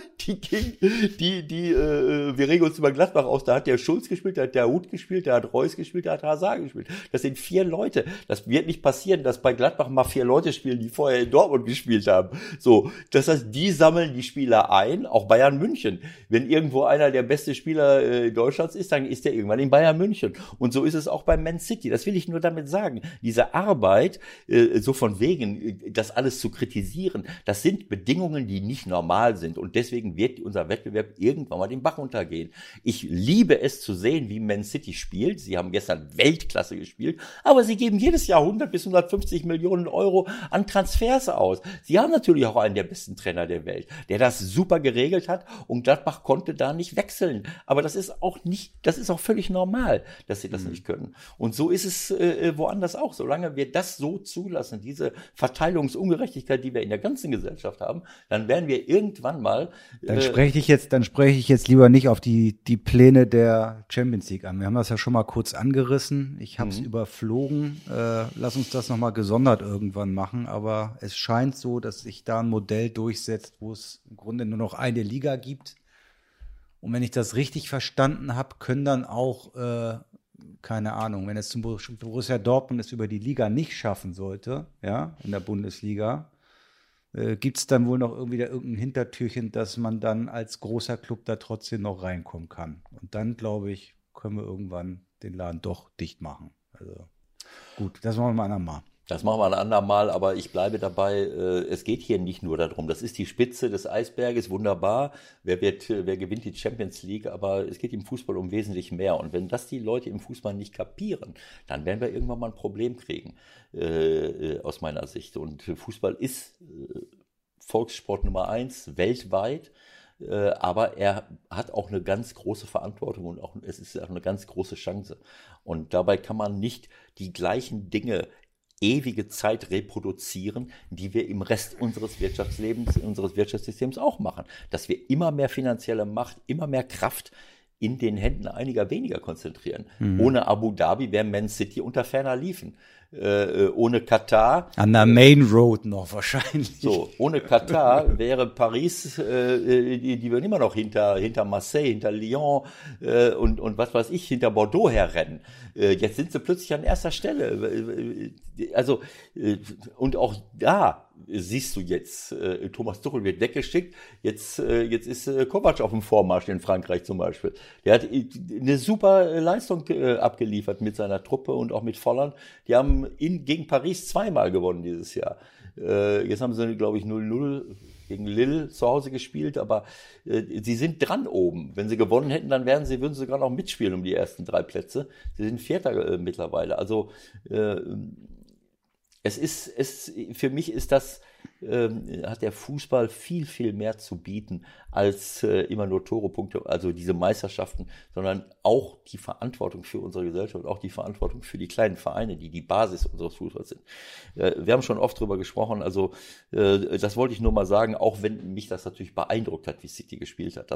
Speaker 2: wir regen uns über Gladbach aus, da hat der Schulz gespielt, da hat der Dahoud gespielt, da hat Reus gespielt, da hat Hazard gespielt. Das sind 4 Leute. Das wird nicht passieren, dass bei Gladbach mal 4 Leute spielen, die vorher in Dortmund gespielt haben. So, das heißt, die sammeln die Spieler ein, auch Bayern München. Wenn irgendwo einer der beste Spieler Deutschlands ist, dann ist der irgendwann in Bayern München. Und so ist es auch bei Man City. Das will ich nur damit sagen. Diese Arbeit, so von wegen, das alles zu kritisieren, das sind Bedingungen, die nicht normal sind. Und deswegen wird unser Wettbewerb irgendwann mal den Bach runtergehen. Ich liebe es zu sehen, wie Man City spielt. Sie haben gestern Weltklasse gespielt, aber sie geben jedes Jahr 100 bis 150 Millionen Euro an Transfers aus. Sie haben natürlich auch einen der besten Trainer der Welt, der das super geregelt hat und Gladbach konnte da nicht wechseln. Aber das ist auch völlig normal, dass sie das nicht können. Und so ist es woanders auch. Solange wir das so zulassen, diese Verteilungsungerechtigkeit, die wir in der ganzen Gesellschaft haben, dann werden wir irgendwann mal...
Speaker 3: Dann spreche ich jetzt lieber nicht auf die Pläne der Champions League an. Wir haben das ja schon mal kurz angerissen. Ich habe es überflogen. Lass uns das nochmal gesondert irgendwann machen. Aber es scheint so, dass sich da ein Modell durchsetzt, wo es im Grunde nur noch eine Liga gibt. Und wenn ich das richtig verstanden habe, können dann auch, keine Ahnung, wenn es zum Borussia Dortmund es über die Liga nicht schaffen sollte, ja, in der Bundesliga, gibt es dann wohl noch irgendwie da irgendein Hintertürchen, dass man dann als großer Club da trotzdem noch reinkommen kann. Und dann, glaube ich, können wir irgendwann den Laden doch dicht machen. Also gut, das machen wir mal ein andermal.
Speaker 2: Das machen wir ein andermal, aber ich bleibe dabei, es geht hier nicht nur darum, das ist die Spitze des Eisberges, wunderbar, wer gewinnt die Champions League, aber es geht im Fußball um wesentlich mehr und wenn das die Leute im Fußball nicht kapieren, dann werden wir irgendwann mal ein Problem kriegen, aus meiner Sicht. Und Fußball ist Volkssport Nummer 1 weltweit, aber er hat auch eine ganz große Verantwortung und es ist auch eine ganz große Chance. Und dabei kann man nicht die gleichen Dinge ewige Zeit reproduzieren, die wir im Rest unseres Wirtschaftslebens, unseres Wirtschaftssystems auch machen. Dass wir immer mehr finanzielle Macht, immer mehr Kraft in den Händen einiger weniger konzentrieren. Ohne Abu Dhabi wäre Man City unter ferner liefen. Ohne Katar.
Speaker 3: An der Main Road noch wahrscheinlich.
Speaker 2: So, ohne Katar wäre Paris, die würden immer noch hinter Marseille, hinter Lyon und was weiß ich, hinter Bordeaux herrennen. Jetzt sind sie plötzlich an erster Stelle. Also, und auch da siehst du jetzt, Thomas Tuchel wird weggeschickt, jetzt ist Kovac auf dem Vormarsch in Frankreich zum Beispiel. Der hat eine super Leistung abgeliefert mit seiner Truppe und auch mit Volland. Die haben gegen Paris 2-mal gewonnen dieses Jahr. Jetzt haben sie, glaube ich, 0-0 gegen Lille zu Hause gespielt, aber sie sind dran oben. Wenn sie gewonnen hätten, dann würden sie sogar noch mitspielen um die ersten 3 Plätze. Sie sind Vierter mittlerweile. Also für mich ist das, hat der Fußball viel, viel mehr zu bieten als immer nur Tore-Punkte, also diese Meisterschaften, sondern auch die Verantwortung für unsere Gesellschaft, auch die Verantwortung für die kleinen Vereine, die die Basis unseres Fußballs sind. Wir haben schon oft drüber gesprochen, also das wollte ich nur mal sagen, auch wenn mich das natürlich beeindruckt hat, wie City gespielt hat.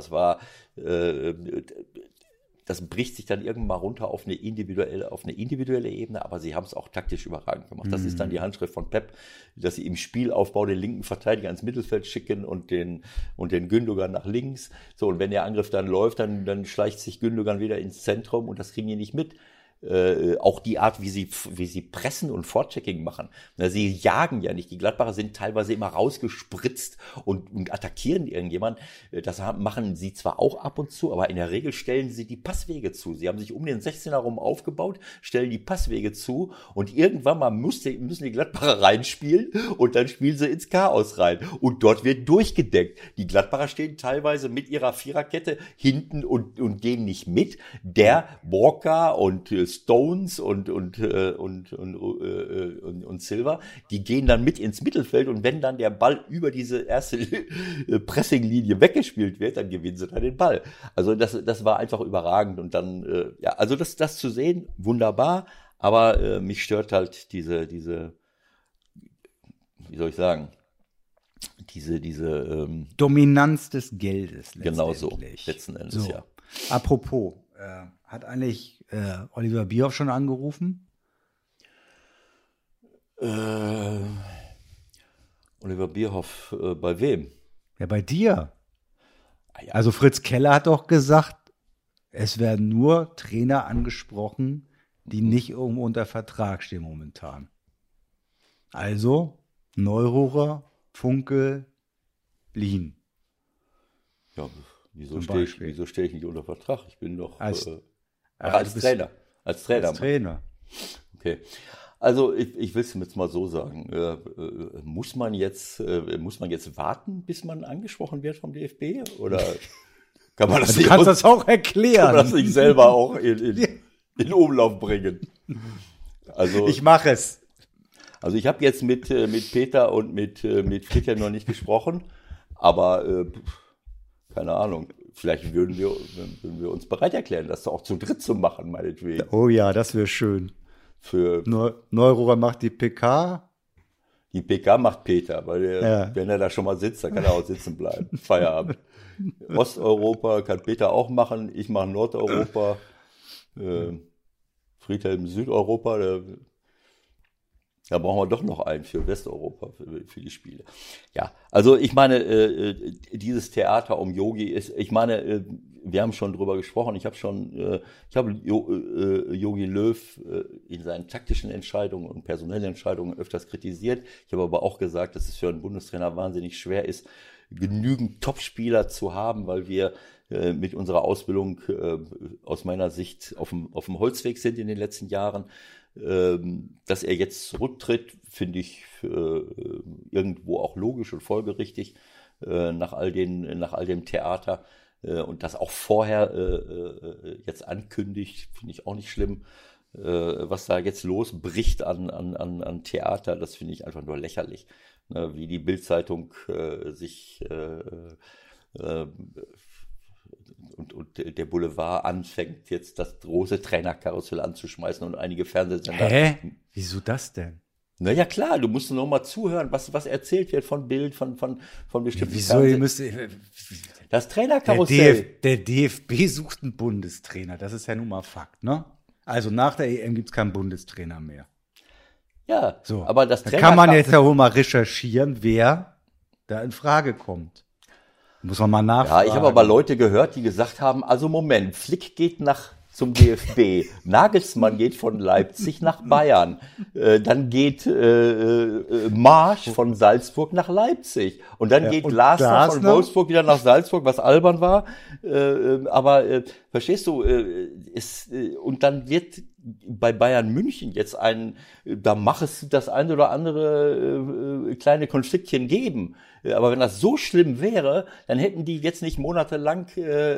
Speaker 2: Das bricht sich dann irgendwann mal runter auf eine individuelle Ebene, aber sie haben es auch taktisch überragend gemacht. Das ist dann die Handschrift von Pep, dass sie im Spielaufbau den linken Verteidiger ins Mittelfeld schicken und den Gündogan nach links. So, und wenn der Angriff dann läuft, dann schleicht sich Gündogan wieder ins Zentrum und das kriegen die nicht mit. Auch die Art, wie sie pressen und Vorchecking machen. Sie jagen ja nicht. Die Gladbacher sind teilweise immer rausgespritzt und attackieren irgendjemanden. Das machen sie zwar auch ab und zu, aber in der Regel stellen sie die Passwege zu. Sie haben sich um den 16er herum aufgebaut, stellen die Passwege zu und irgendwann mal müssen die Gladbacher reinspielen und dann spielen sie ins Chaos rein. Und dort wird durchgedeckt. Die Gladbacher stehen teilweise mit ihrer Viererkette hinten und gehen nicht mit. Der Borka und Stones und Silva, die gehen dann mit ins Mittelfeld und wenn dann der Ball über diese erste Pressinglinie weggespielt wird, dann gewinnen sie dann den Ball. Also das war einfach überragend und dann, also das zu sehen, wunderbar, aber mich stört halt diese, wie soll ich sagen, diese
Speaker 3: Dominanz des Geldes letztendlich.
Speaker 2: Genau so, letzten Endes,
Speaker 3: so.
Speaker 2: ja.
Speaker 3: Apropos, hat eigentlich Oliver Bierhoff schon angerufen?
Speaker 2: Oliver Bierhoff, bei wem?
Speaker 3: Ja, bei dir.
Speaker 2: Ja.
Speaker 3: Also Fritz Keller hat doch gesagt, es werden nur Trainer angesprochen, die nicht irgendwo unter Vertrag stehen momentan. Also Neururer, Funkel, Lien.
Speaker 2: Ja, wieso stehe ich nicht unter Vertrag? Ich bin doch als
Speaker 3: Trainer.
Speaker 2: Als Trainer.
Speaker 3: Als Trainer.
Speaker 2: Okay. Also ich will es jetzt mal so sagen. Muss man jetzt warten, bis man angesprochen wird vom DFB? Oder kann man das
Speaker 3: Du kannst das auch erklären.
Speaker 2: Kann man das nicht selber auch in Umlauf bringen? Also
Speaker 3: ich mache es.
Speaker 2: Also ich habe jetzt mit Peter und mit Friedhelm noch nicht gesprochen, aber keine Ahnung, vielleicht würden wir uns bereit erklären, das auch zu dritt zu machen, meinetwegen.
Speaker 3: Oh ja, das wäre schön. Neururer macht die PK.
Speaker 2: Die PK macht Peter, weil wenn er da schon mal sitzt, dann kann er auch sitzen bleiben. Feierabend. Osteuropa kann Peter auch machen, ich mache Nordeuropa, Friedhelm Südeuropa, da brauchen wir doch noch einen für Westeuropa, für die Spiele. Ja, also ich meine, dieses Theater um Yogi ist, ich meine, wir haben schon drüber gesprochen, ich habe Jogi Löw in seinen taktischen Entscheidungen und personellen Entscheidungen öfters kritisiert. Ich habe aber auch gesagt, dass es für einen Bundestrainer wahnsinnig schwer ist, genügend Topspieler zu haben, weil wir mit unserer Ausbildung aus meiner Sicht auf dem Holzweg sind in den letzten Jahren. Dass er jetzt zurücktritt, finde ich irgendwo auch logisch und folgerichtig nach all dem Theater und das auch vorher jetzt ankündigt, finde ich auch nicht schlimm. Was da jetzt losbricht an Theater, das finde ich einfach nur lächerlich. Wie die Bild-Zeitung sich und der Boulevard anfängt, jetzt das große Trainerkarussell anzuschmeißen und einige Fernsehsender.
Speaker 3: Hä? Wieso das denn?
Speaker 2: Naja, klar, du musst nur mal zuhören, was erzählt wird von Bild, von bestimmten
Speaker 3: Wieso? Ihr müsst,
Speaker 2: das Trainerkarussell.
Speaker 3: Der DFB sucht einen Bundestrainer, das ist ja nun mal Fakt, ne? Also nach der EM gibt's keinen Bundestrainer mehr.
Speaker 2: Ja,
Speaker 3: so.
Speaker 2: Aber das
Speaker 3: da kann man jetzt ja wohl mal recherchieren, wer da in Frage kommt. Muss man mal nachfragen.
Speaker 2: Ja, ich habe aber Leute gehört, die gesagt haben, also Moment, Flick geht zum DFB, Nagelsmann geht von Leipzig nach Bayern, dann geht Marsch von Salzburg nach Leipzig und dann geht Glasner von Wolfsburg wieder nach Salzburg, was albern war, aber verstehst du, und dann wird bei Bayern München jetzt da mag es das eine oder andere kleine Konfliktchen geben. Aber wenn das so schlimm wäre, dann hätten die jetzt nicht monatelang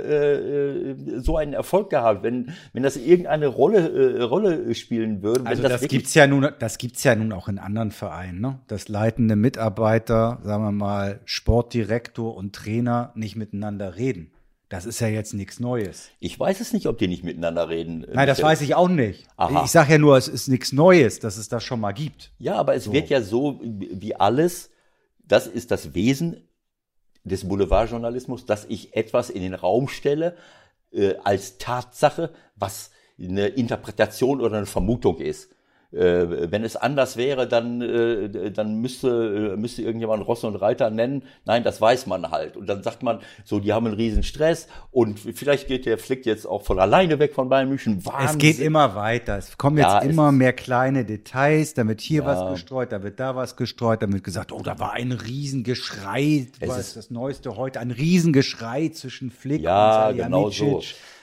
Speaker 2: so einen Erfolg gehabt, wenn das irgendeine Rolle spielen würde.
Speaker 3: Also das gibt's ja nun auch in anderen Vereinen, ne? Dass leitende Mitarbeiter, sagen wir mal, Sportdirektor und Trainer nicht miteinander reden. Das ist ja jetzt nichts Neues.
Speaker 2: Ich weiß es nicht, ob die nicht miteinander reden.
Speaker 3: Nein, das weiß ich auch nicht.
Speaker 2: Aha.
Speaker 3: Ich sage ja nur, es ist nichts Neues, dass es das schon mal gibt.
Speaker 2: Ja, aber es wird ja so wie alles, das ist das Wesen des Boulevardjournalismus, dass ich etwas in den Raum stelle als Tatsache, was eine Interpretation oder eine Vermutung ist. Wenn es anders wäre, dann müsste irgendjemand Ross und Reiter nennen. Nein, das weiß man halt. Und dann sagt man, so, die haben einen riesen Stress und vielleicht geht der Flick jetzt auch von alleine weg von Bayern München. Wahnsinn.
Speaker 3: Es geht immer weiter. Es kommen jetzt immer mehr kleine Details. Da wird hier was gestreut, da wird da was gestreut. Da wird gesagt, oh, da war ein Riesengeschrei. Das ist das Neueste heute. Ein Riesengeschrei zwischen Flick und Salihamidzic.
Speaker 2: Genau so.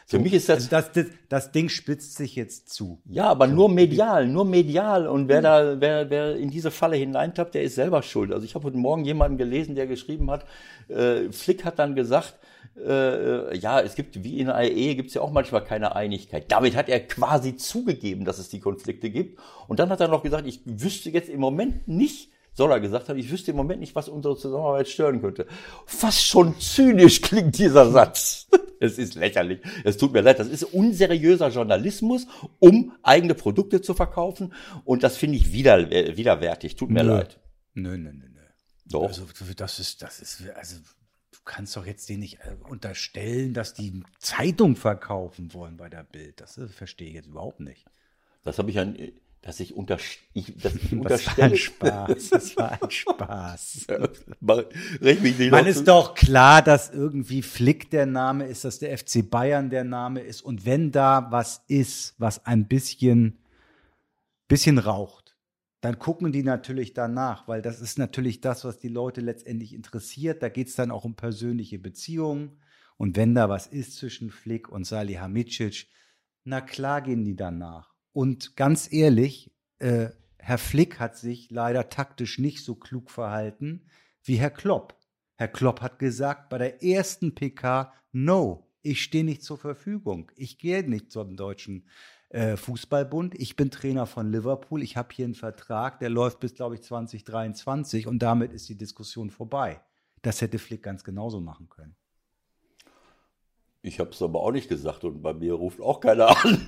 Speaker 2: Für mich ist das,
Speaker 3: also das Ding spitzt sich jetzt zu.
Speaker 2: ja, aber nur medial. Und wer in diese Falle hineintappt, der ist selber schuld. Also ich habe heute Morgen jemanden gelesen, der geschrieben hat, Flick hat dann gesagt, ja, es gibt, wie in der Ehe, gibt es ja auch manchmal keine Einigkeit. Damit hat er quasi zugegeben, dass es die Konflikte gibt. Und dann hat er noch gesagt, ich wüsste jetzt im Moment nicht, soll er gesagt haben, ich wüsste im Moment nicht, was unsere Zusammenarbeit stören könnte. Fast schon zynisch klingt dieser Satz. Es ist lächerlich. Es tut mir leid. Das ist unseriöser Journalismus, um eigene Produkte zu verkaufen. Und das finde ich widerwärtig. Tut mir leid.
Speaker 3: Nö.
Speaker 2: Doch.
Speaker 3: Also also du kannst doch jetzt denen nicht unterstellen, dass die Zeitung verkaufen wollen bei der Bild. Das verstehe ich jetzt überhaupt nicht.
Speaker 2: Das habe ich ja, dass ich unterstelle.
Speaker 3: Das war ein Spaß. Das war ein Spaß.
Speaker 2: Man
Speaker 3: ist doch klar, dass irgendwie Flick der Name ist, dass der FC Bayern der Name ist. Und wenn da was ist, was ein bisschen raucht, dann gucken die natürlich danach, weil das ist natürlich das, was die Leute letztendlich interessiert. Da geht es dann auch um persönliche Beziehungen. Und wenn da was ist zwischen Flick und Salihamidzic, na klar gehen die danach. Und ganz ehrlich, Herr Flick hat sich leider taktisch nicht so klug verhalten wie Herr Klopp. Herr Klopp hat gesagt bei der ersten PK, no, ich stehe nicht zur Verfügung. Ich gehe nicht zum deutschen Fußballbund. Ich bin Trainer von Liverpool. Ich habe hier einen Vertrag, der läuft bis, glaube ich, 2023 und damit ist die Diskussion vorbei. Das hätte Flick ganz genauso machen können.
Speaker 2: Ich habe es aber auch nicht gesagt und bei mir ruft auch keiner an.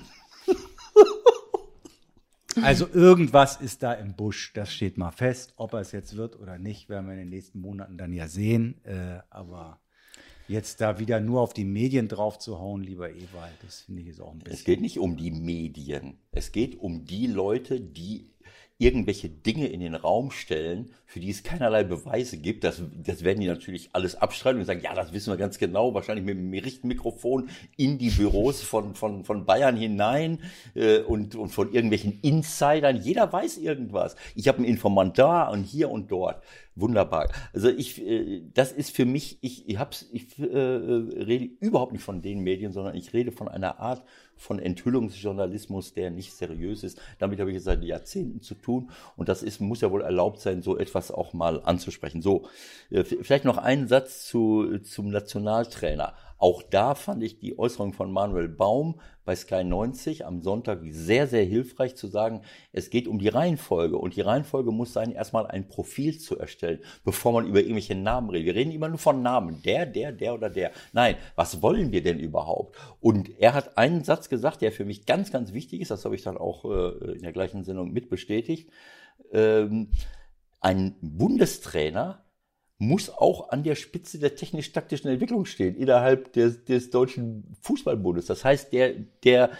Speaker 3: Also irgendwas ist da im Busch, das steht mal fest. Ob er es jetzt wird oder nicht, werden wir in den nächsten Monaten dann ja sehen. Aber jetzt da wieder nur auf die Medien drauf zu hauen, lieber Ewald, das finde ich jetzt auch ein bisschen.
Speaker 2: Es geht nicht um die Medien. Es geht um die Leute, die irgendwelche Dinge in den Raum stellen, für die es keinerlei Beweise gibt. Das werden die natürlich alles abstreiten und sagen, ja, das wissen wir ganz genau, wahrscheinlich mit dem Richtmikrofon in die Büros von Bayern hinein und von irgendwelchen Insidern. Jeder weiß irgendwas. Ich habe einen Informant da und hier und dort. Wunderbar. Also das ist für mich, ich rede überhaupt nicht von den Medien, sondern ich rede von einer Art von Enthüllungsjournalismus, der nicht seriös ist. Damit habe ich jetzt seit Jahrzehnten zu tun und muss ja wohl erlaubt sein, so etwas auch mal anzusprechen. So, vielleicht noch einen Satz zum Nationaltrainer. Auch da fand ich die Äußerung von Manuel Baum bei Sky 90 am Sonntag sehr, sehr hilfreich zu sagen, es geht um die Reihenfolge und die Reihenfolge muss sein, erstmal ein Profil zu erstellen, bevor man über irgendwelche Namen redet. Wir reden immer nur von Namen, der oder der. Nein, was wollen wir denn überhaupt? Und er hat einen Satz gesagt, der für mich ganz, ganz wichtig ist, das habe ich dann auch in der gleichen Sendung mit bestätigt. Ein Bundestrainer muss auch an der Spitze der technisch-taktischen Entwicklung stehen, innerhalb des deutschen Fußballbundes. Das heißt, der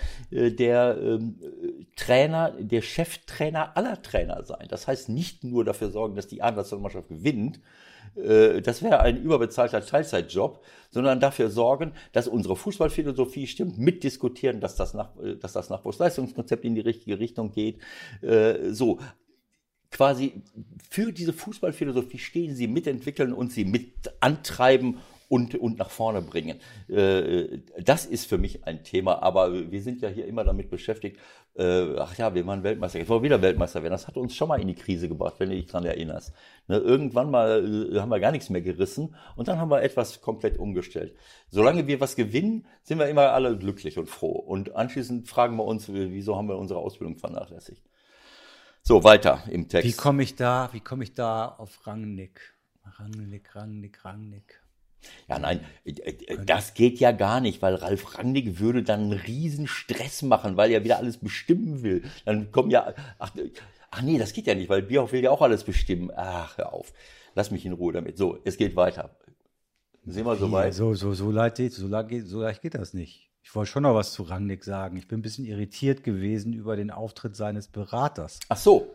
Speaker 2: Trainer, der Cheftrainer aller Trainer sein. Das heißt, nicht nur dafür sorgen, dass die A-Nationalmannschaft gewinnt, das wäre ein überbezahlter Teilzeitjob, sondern dafür sorgen, dass unsere Fußballphilosophie stimmt, mitdiskutieren, dass das Nachwuchsleistungskonzept in die richtige Richtung geht, so. Quasi für diese Fußballphilosophie stehen sie, mitentwickeln und sie mit antreiben und nach vorne bringen. Das ist für mich ein Thema, aber wir sind ja hier immer damit beschäftigt, wir waren Weltmeister, jetzt wollen wir wieder Weltmeister werden. Das hat uns schon mal in die Krise gebracht, wenn du dich daran erinnerst. Irgendwann mal haben wir gar nichts mehr gerissen und dann haben wir etwas komplett umgestellt. Solange wir was gewinnen, sind wir immer alle glücklich und froh. Und anschließend fragen wir uns, wieso haben wir unsere Ausbildung vernachlässigt. So, weiter im Text.
Speaker 3: Wie komme ich da auf Rangnick? Rangnick.
Speaker 2: Ja, nein, das geht ja gar nicht, weil Ralf Rangnick würde dann einen riesen Stress machen, weil er wieder alles bestimmen will. Dann kommen ja, ach nee, das geht ja nicht, weil Bierhoff will ja auch alles bestimmen. Ach, hör auf. Lass mich in Ruhe damit. So, es geht weiter. Sind wir soweit?
Speaker 3: So leicht geht das nicht. Ich wollte schon noch was zu Rangnick sagen. Ich bin ein bisschen irritiert gewesen über den Auftritt seines Beraters.
Speaker 2: Ach so.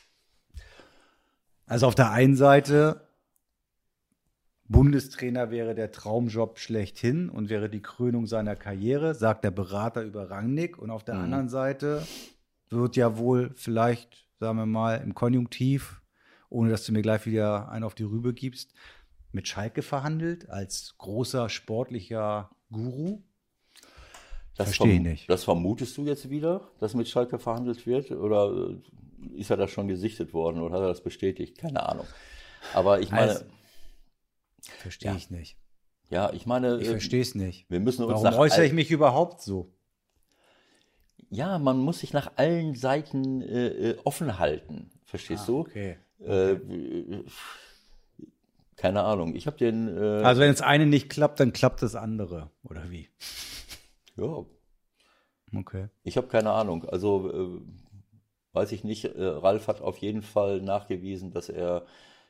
Speaker 3: Also auf der einen Seite, Bundestrainer wäre der Traumjob schlechthin und wäre die Krönung seiner Karriere, sagt der Berater über Rangnick. Und auf der anderen Seite wird ja wohl vielleicht, sagen wir mal, im Konjunktiv, ohne dass du mir gleich wieder einen auf die Rübe gibst, mit Schalke verhandelt als großer sportlicher Guru. Verstehe ich nicht.
Speaker 2: Das vermutest du jetzt wieder, dass mit Schalke verhandelt wird? Oder ist er da schon gesichtet worden oder hat er das bestätigt? Keine Ahnung. Aber ich meine...
Speaker 3: Verstehe ich nicht.
Speaker 2: Ja, ich meine...
Speaker 3: Ich verstehe es nicht.
Speaker 2: Wir müssen uns
Speaker 3: Warum äußere ich mich überhaupt so?
Speaker 2: Ja, man muss sich nach allen Seiten offen halten. Verstehst du?
Speaker 3: Okay.
Speaker 2: Keine Ahnung. Ich habe den...
Speaker 3: Also wenn das eine nicht klappt, dann klappt das andere. Oder wie?
Speaker 2: Ja.
Speaker 3: Okay.
Speaker 2: Ich habe keine Ahnung. Also weiß ich nicht. Ralf hat auf jeden Fall nachgewiesen, dass er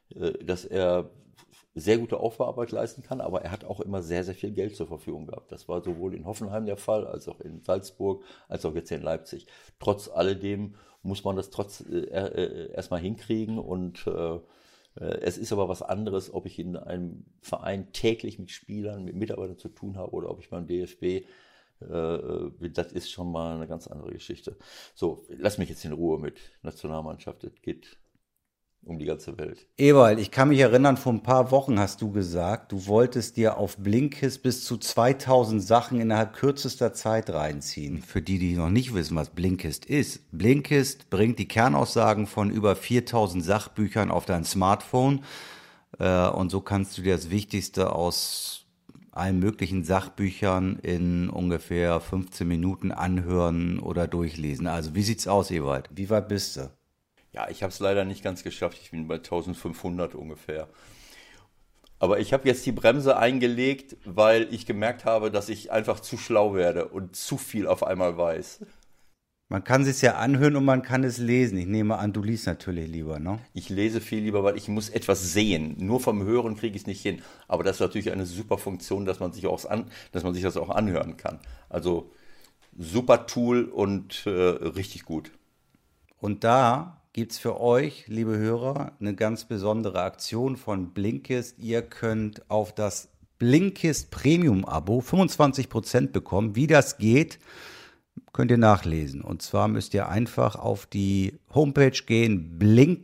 Speaker 2: sehr gute Aufbauarbeit leisten kann, aber er hat auch immer sehr, sehr viel Geld zur Verfügung gehabt. Das war sowohl in Hoffenheim der Fall, als auch in Salzburg, als auch jetzt in Leipzig. Trotz alledem muss man das erstmal hinkriegen und es ist aber was anderes, ob ich in einem Verein täglich mit Spielern, mit Mitarbeitern zu tun habe oder ob ich beim DFB, das ist schon mal eine ganz andere Geschichte. So, lass mich jetzt in Ruhe mit Nationalmannschaft, es geht um die ganze Welt.
Speaker 3: Ewald, ich kann mich erinnern, vor ein paar Wochen hast du gesagt, du wolltest dir auf Blinkist bis zu 2000 Sachen innerhalb kürzester Zeit reinziehen. Für die noch nicht wissen, was Blinkist ist. Blinkist bringt die Kernaussagen von über 4000 Sachbüchern auf dein Smartphone und so kannst du dir das Wichtigste aus allen möglichen Sachbüchern in ungefähr 15 Minuten anhören oder durchlesen. Also wie sieht's aus, Ewald? Wie weit bist du?
Speaker 2: Ja, ich habe es leider nicht ganz geschafft. Ich bin bei 1500 ungefähr. Aber ich habe jetzt die Bremse eingelegt, weil ich gemerkt habe, dass ich einfach zu schlau werde und zu viel auf einmal weiß.
Speaker 3: Man kann es ja anhören und man kann es lesen. Ich nehme an, du liest natürlich lieber, ne?
Speaker 2: Ich lese viel lieber, weil ich muss etwas sehen. Nur vom Hören kriege ich es nicht hin. Aber das ist natürlich eine super Funktion, dass man sich das auch anhören kann. Also super Tool und richtig gut.
Speaker 3: Und da gibt's für euch, liebe Hörer, eine ganz besondere Aktion von Blinkist. Ihr könnt auf das Blinkist Premium-Abo 25% bekommen. Wie das geht, könnt ihr nachlesen. Und zwar müsst ihr einfach auf die Homepage gehen,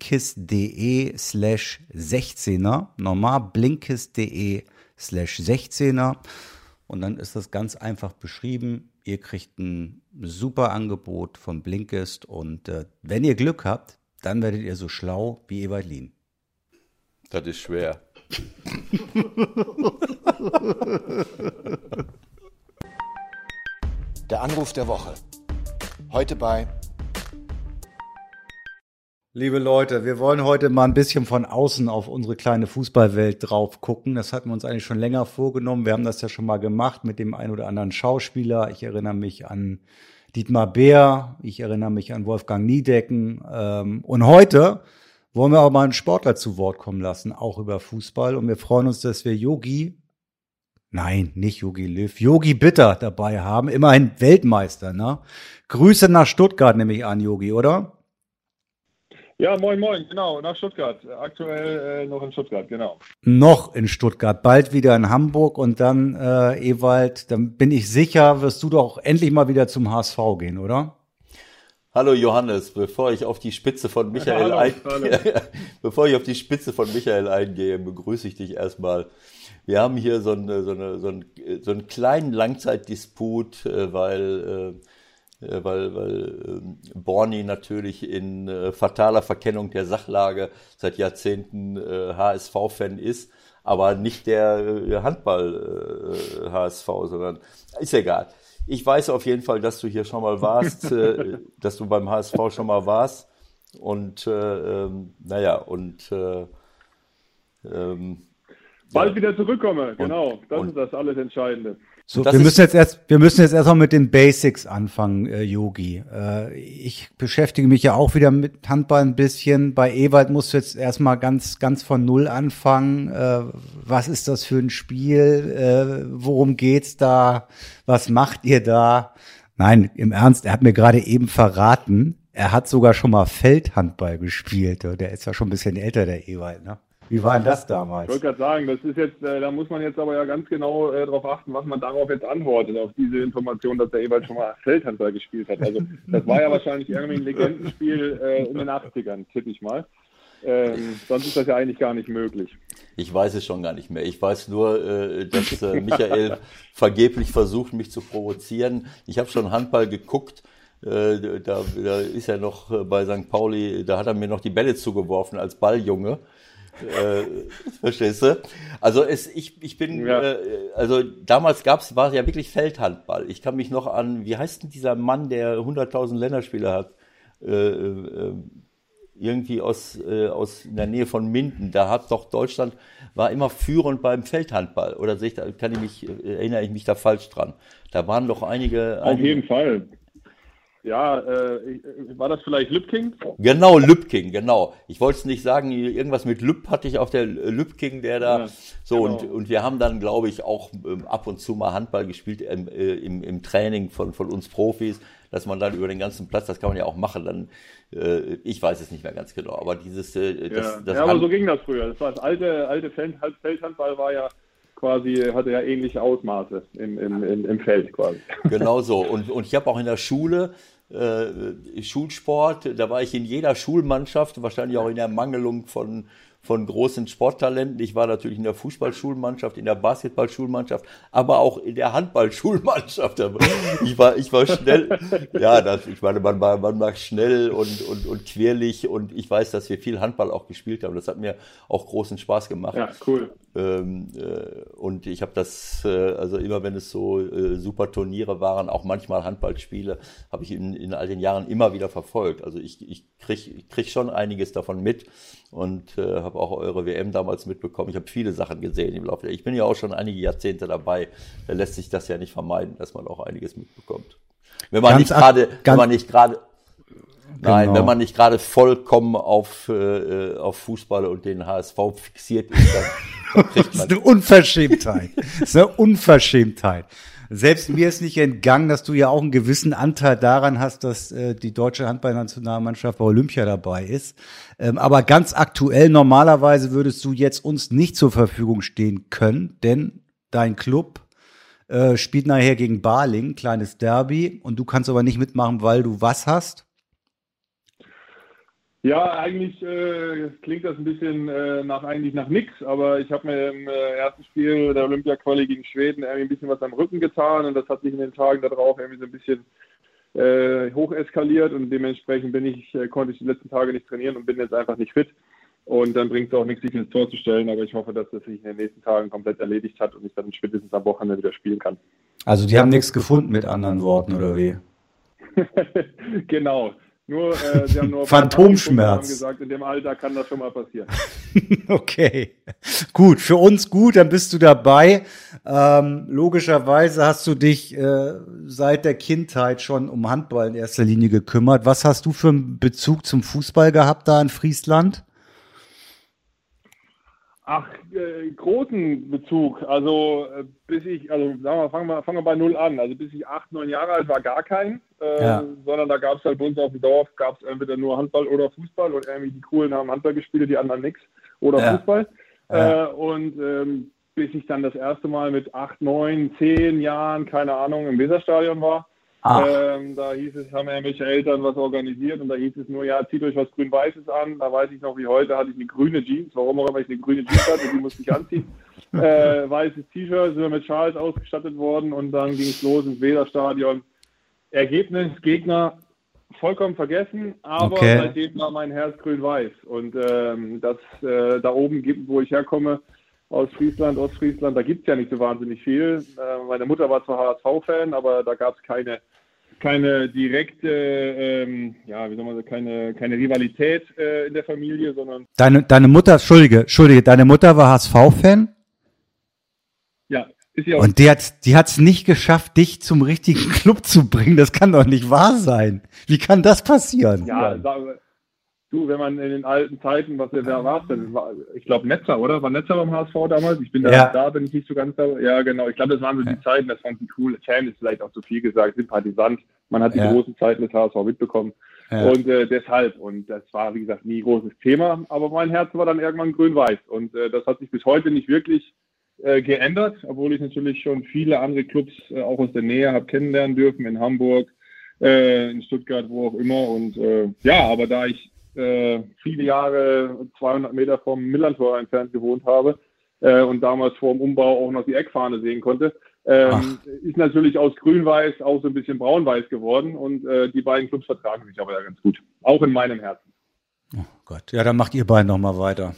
Speaker 3: blinkist.de/16er. Normal blinkist.de/16er. Und dann ist das ganz einfach beschrieben. Ihr kriegt ein super Angebot von Blinkist. Und wenn ihr Glück habt, dann werdet ihr so schlau wie Ewald Lien.
Speaker 2: Das ist schwer.
Speaker 1: Der Anruf der Woche. Heute bei...
Speaker 3: Liebe Leute, wir wollen heute mal ein bisschen von außen auf unsere kleine Fußballwelt drauf gucken. Das hatten wir uns eigentlich schon länger vorgenommen. Wir haben das ja schon mal gemacht mit dem ein oder anderen Schauspieler. Ich erinnere mich an Dietmar Beer, ich erinnere mich an Wolfgang Niedecken. Und heute wollen wir auch mal einen Sportler zu Wort kommen lassen, auch über Fußball. Und wir freuen uns, dass wir Yogi Bitter dabei haben. Immerhin Weltmeister, ne? Grüße nach Stuttgart, nehme ich an, Yogi, oder?
Speaker 4: Ja, moin, genau, nach Stuttgart. Aktuell noch in Stuttgart, genau.
Speaker 3: Noch in Stuttgart, bald wieder in Hamburg und dann, Ewald, dann bin ich sicher, wirst du doch endlich mal wieder zum HSV gehen, oder?
Speaker 2: Hallo Johannes, bevor ich auf die Spitze von Michael eingehe, begrüße ich dich erstmal. Wir haben hier so einen kleinen Langzeitdisput, weil Borny natürlich in fataler Verkennung der Sachlage seit Jahrzehnten HSV-Fan ist, aber nicht der Handball-HSV, sondern ist egal. Ich weiß auf jeden Fall, dass du hier schon mal warst, dass du beim HSV schon mal warst und
Speaker 4: bald wieder zurückkomme, genau. Das ist das alles Entscheidende.
Speaker 3: So, wir müssen jetzt erstmal mit den Basics anfangen, Yogi. Ich beschäftige mich ja auch wieder mit Handball ein bisschen. Bei Ewald musst du jetzt erstmal ganz von Null anfangen. Was ist das für ein Spiel? Worum geht's da? Was macht ihr da? Nein, im Ernst, er hat mir gerade eben verraten, er hat sogar schon mal Feldhandball gespielt. Der ist ja schon ein bisschen älter, der Ewald, ne? Wie war denn das damals?
Speaker 4: Ich wollte gerade sagen, das ist jetzt, da muss man jetzt aber ja ganz genau darauf achten, was man darauf jetzt antwortet, auf diese Information, dass der Ewald schon mal Feldhandball gespielt hat. Also das war ja wahrscheinlich irgendwie ein Legendenspiel in den 80ern, tippe ich mal. Sonst ist das ja eigentlich gar nicht möglich.
Speaker 2: Ich weiß es schon gar nicht mehr. Ich weiß nur, dass Michael vergeblich versucht, mich zu provozieren. Ich habe schon Handball geguckt. Da ist er noch bei St. Pauli, da hat er mir noch die Bälle zugeworfen als Balljunge. Verstehst du? Also ich bin, also damals war es ja wirklich Feldhandball. Ich kann mich noch an, wie heißt denn dieser Mann, der 100.000 Länderspiele hat? Irgendwie aus in der Nähe von Minden. Da hat doch Deutschland, war immer führend beim Feldhandball. Oder erinnere ich mich da falsch dran? Da waren doch einige.
Speaker 4: Auf jeden Fall. Ja, war das vielleicht Lübking?
Speaker 2: Genau, Lübking, genau. Ich wollte es nicht sagen, irgendwas mit Lüb hatte ich auf der Lübking, der da so genau. Und wir haben dann, glaube ich, auch ab und zu mal Handball gespielt im Training von uns Profis, dass man dann über den ganzen Platz, das kann man ja auch machen, dann ich weiß es nicht mehr ganz genau, aber dieses
Speaker 4: aber so ging das früher. Das war das alte Feldhandball war ja quasi, hatte ja ähnliche Ausmaße im Feld quasi.
Speaker 2: Genau so. Und ich habe auch in der Schule Schulsport, da war ich in jeder Schulmannschaft, wahrscheinlich auch in der Mangelung von großen Sporttalenten. Ich war natürlich in der Fußballschulmannschaft, in der Basketballschulmannschaft, aber auch in der Handballschulmannschaft. Ich war schnell, ich meine, man war schnell und quirlig und ich weiß, dass wir viel Handball auch gespielt haben. Das hat mir auch großen Spaß gemacht.
Speaker 4: Ja, cool.
Speaker 2: Und ich habe das, also immer wenn es so super Turniere waren, auch manchmal Handballspiele, habe ich in all den Jahren immer wieder verfolgt. Also ich krieg schon einiges davon mit und habe auch eure WM damals mitbekommen. Ich habe viele Sachen gesehen im Laufe. Ich bin ja auch schon einige Jahrzehnte dabei. Da lässt sich das ja nicht vermeiden, dass man auch einiges mitbekommt. Wenn man nicht gerade vollkommen auf Fußball und den HSV fixiert ist, dann kriegt man.
Speaker 3: Das ist eine Unverschämtheit. Das ist eine Unverschämtheit. Selbst mir ist nicht entgangen, dass du ja auch einen gewissen Anteil daran hast, dass die deutsche Handballnationalmannschaft bei Olympia dabei ist. Aber ganz aktuell, normalerweise würdest du jetzt uns nicht zur Verfügung stehen können, denn dein Club spielt nachher gegen Balingen, kleines Derby, und du kannst aber nicht mitmachen, weil du was hast?
Speaker 4: Ja, eigentlich klingt das ein bisschen nach nix, aber ich habe mir im ersten Spiel der Olympia-Quali gegen Schweden irgendwie ein bisschen was am Rücken getan und das hat sich in den Tagen darauf irgendwie so ein bisschen hoch eskaliert und dementsprechend konnte ich die letzten Tage nicht trainieren und bin jetzt einfach nicht fit. Und dann bringt es auch nichts, sich ins Tor zu stellen, aber ich hoffe, dass das sich in den nächsten Tagen komplett erledigt hat und ich dann spätestens am Wochenende wieder spielen kann.
Speaker 3: Also die haben nichts gefunden, mit anderen Worten, oder wie?
Speaker 4: Genau. Sie haben nur
Speaker 3: Phantomschmerz.
Speaker 4: Haben gesagt, in dem Alter kann das schon mal passieren.
Speaker 3: Okay, gut, für uns gut, dann bist du dabei. Logischerweise hast du dich seit der Kindheit schon um Handball in erster Linie gekümmert. Was hast du für einen Bezug zum Fußball gehabt da in Friesland?
Speaker 4: Großen Bezug. Also sagen wir, fangen wir bei Null an. Also bis ich 8, 9 Jahre alt war, gar keinen. Sondern da gab es halt bei uns auf dem Dorf, gab es entweder nur Handball oder Fußball und irgendwie die Coolen haben Handball gespielt, die anderen nix. Oder Fußball. Bis ich dann das erste Mal mit 8, 9, 10 Jahren, keine Ahnung, im Weserstadion war. Da hieß es, haben irgendwelche Eltern was organisiert und da hieß es nur, ja, zieht euch was Grün-Weißes an. Da weiß ich noch, wie heute hatte ich eine grüne Jeans, warum auch immer ich eine grüne Jeans hatte, die musste ich anziehen. Weißes T-Shirt, sind wir mit Schals ausgestattet worden und dann ging es los ins Weserstadion. Ergebnis, Gegner, vollkommen vergessen, aber seitdem war mein Herz grün-weiß. Und da oben, wo ich herkomme, aus Friesland, Ostfriesland, da gibt es ja nicht so wahnsinnig viel. Meine Mutter war zwar HSV-Fan, aber da gab es keine direkte, keine Rivalität in der Familie, sondern...
Speaker 3: Deine Mutter, Entschuldige, deine Mutter war HSV-Fan?
Speaker 4: Ja, ist sie auch.
Speaker 3: Und die hat's nicht geschafft, dich zum richtigen Club zu bringen. Das kann doch nicht wahr sein. Wie kann das passieren?
Speaker 4: Ja, du, wenn man in den alten Zeiten, wer war es denn? Ich glaube Netzer, oder? War Netzer beim HSV damals? Ich bin da bin ich nicht so ganz da. Ja, genau. Ich glaube, das waren so die Zeiten, das fand ich cool. Fan ist vielleicht auch zu viel gesagt, Sympathisant. Man hat die großen Zeiten des HSV mitbekommen. Ja. Und deshalb, und das war, wie gesagt, nie großes Thema, aber mein Herz war dann irgendwann grün-weiß. Und das hat sich bis heute nicht wirklich geändert, obwohl ich natürlich schon viele andere Clubs auch aus der Nähe habe kennenlernen dürfen, in Hamburg, in Stuttgart, wo auch immer. Und aber da ich viele Jahre 200 Meter vom Millerntor entfernt gewohnt habe und damals vor dem Umbau auch noch die Eckfahne sehen konnte. Ist natürlich aus grün-weiß auch so ein bisschen braun-weiß geworden und die beiden Clubs vertragen sich aber ja ganz gut. Auch in meinem Herzen.
Speaker 3: Oh Gott, ja, dann macht ihr beiden nochmal weiter.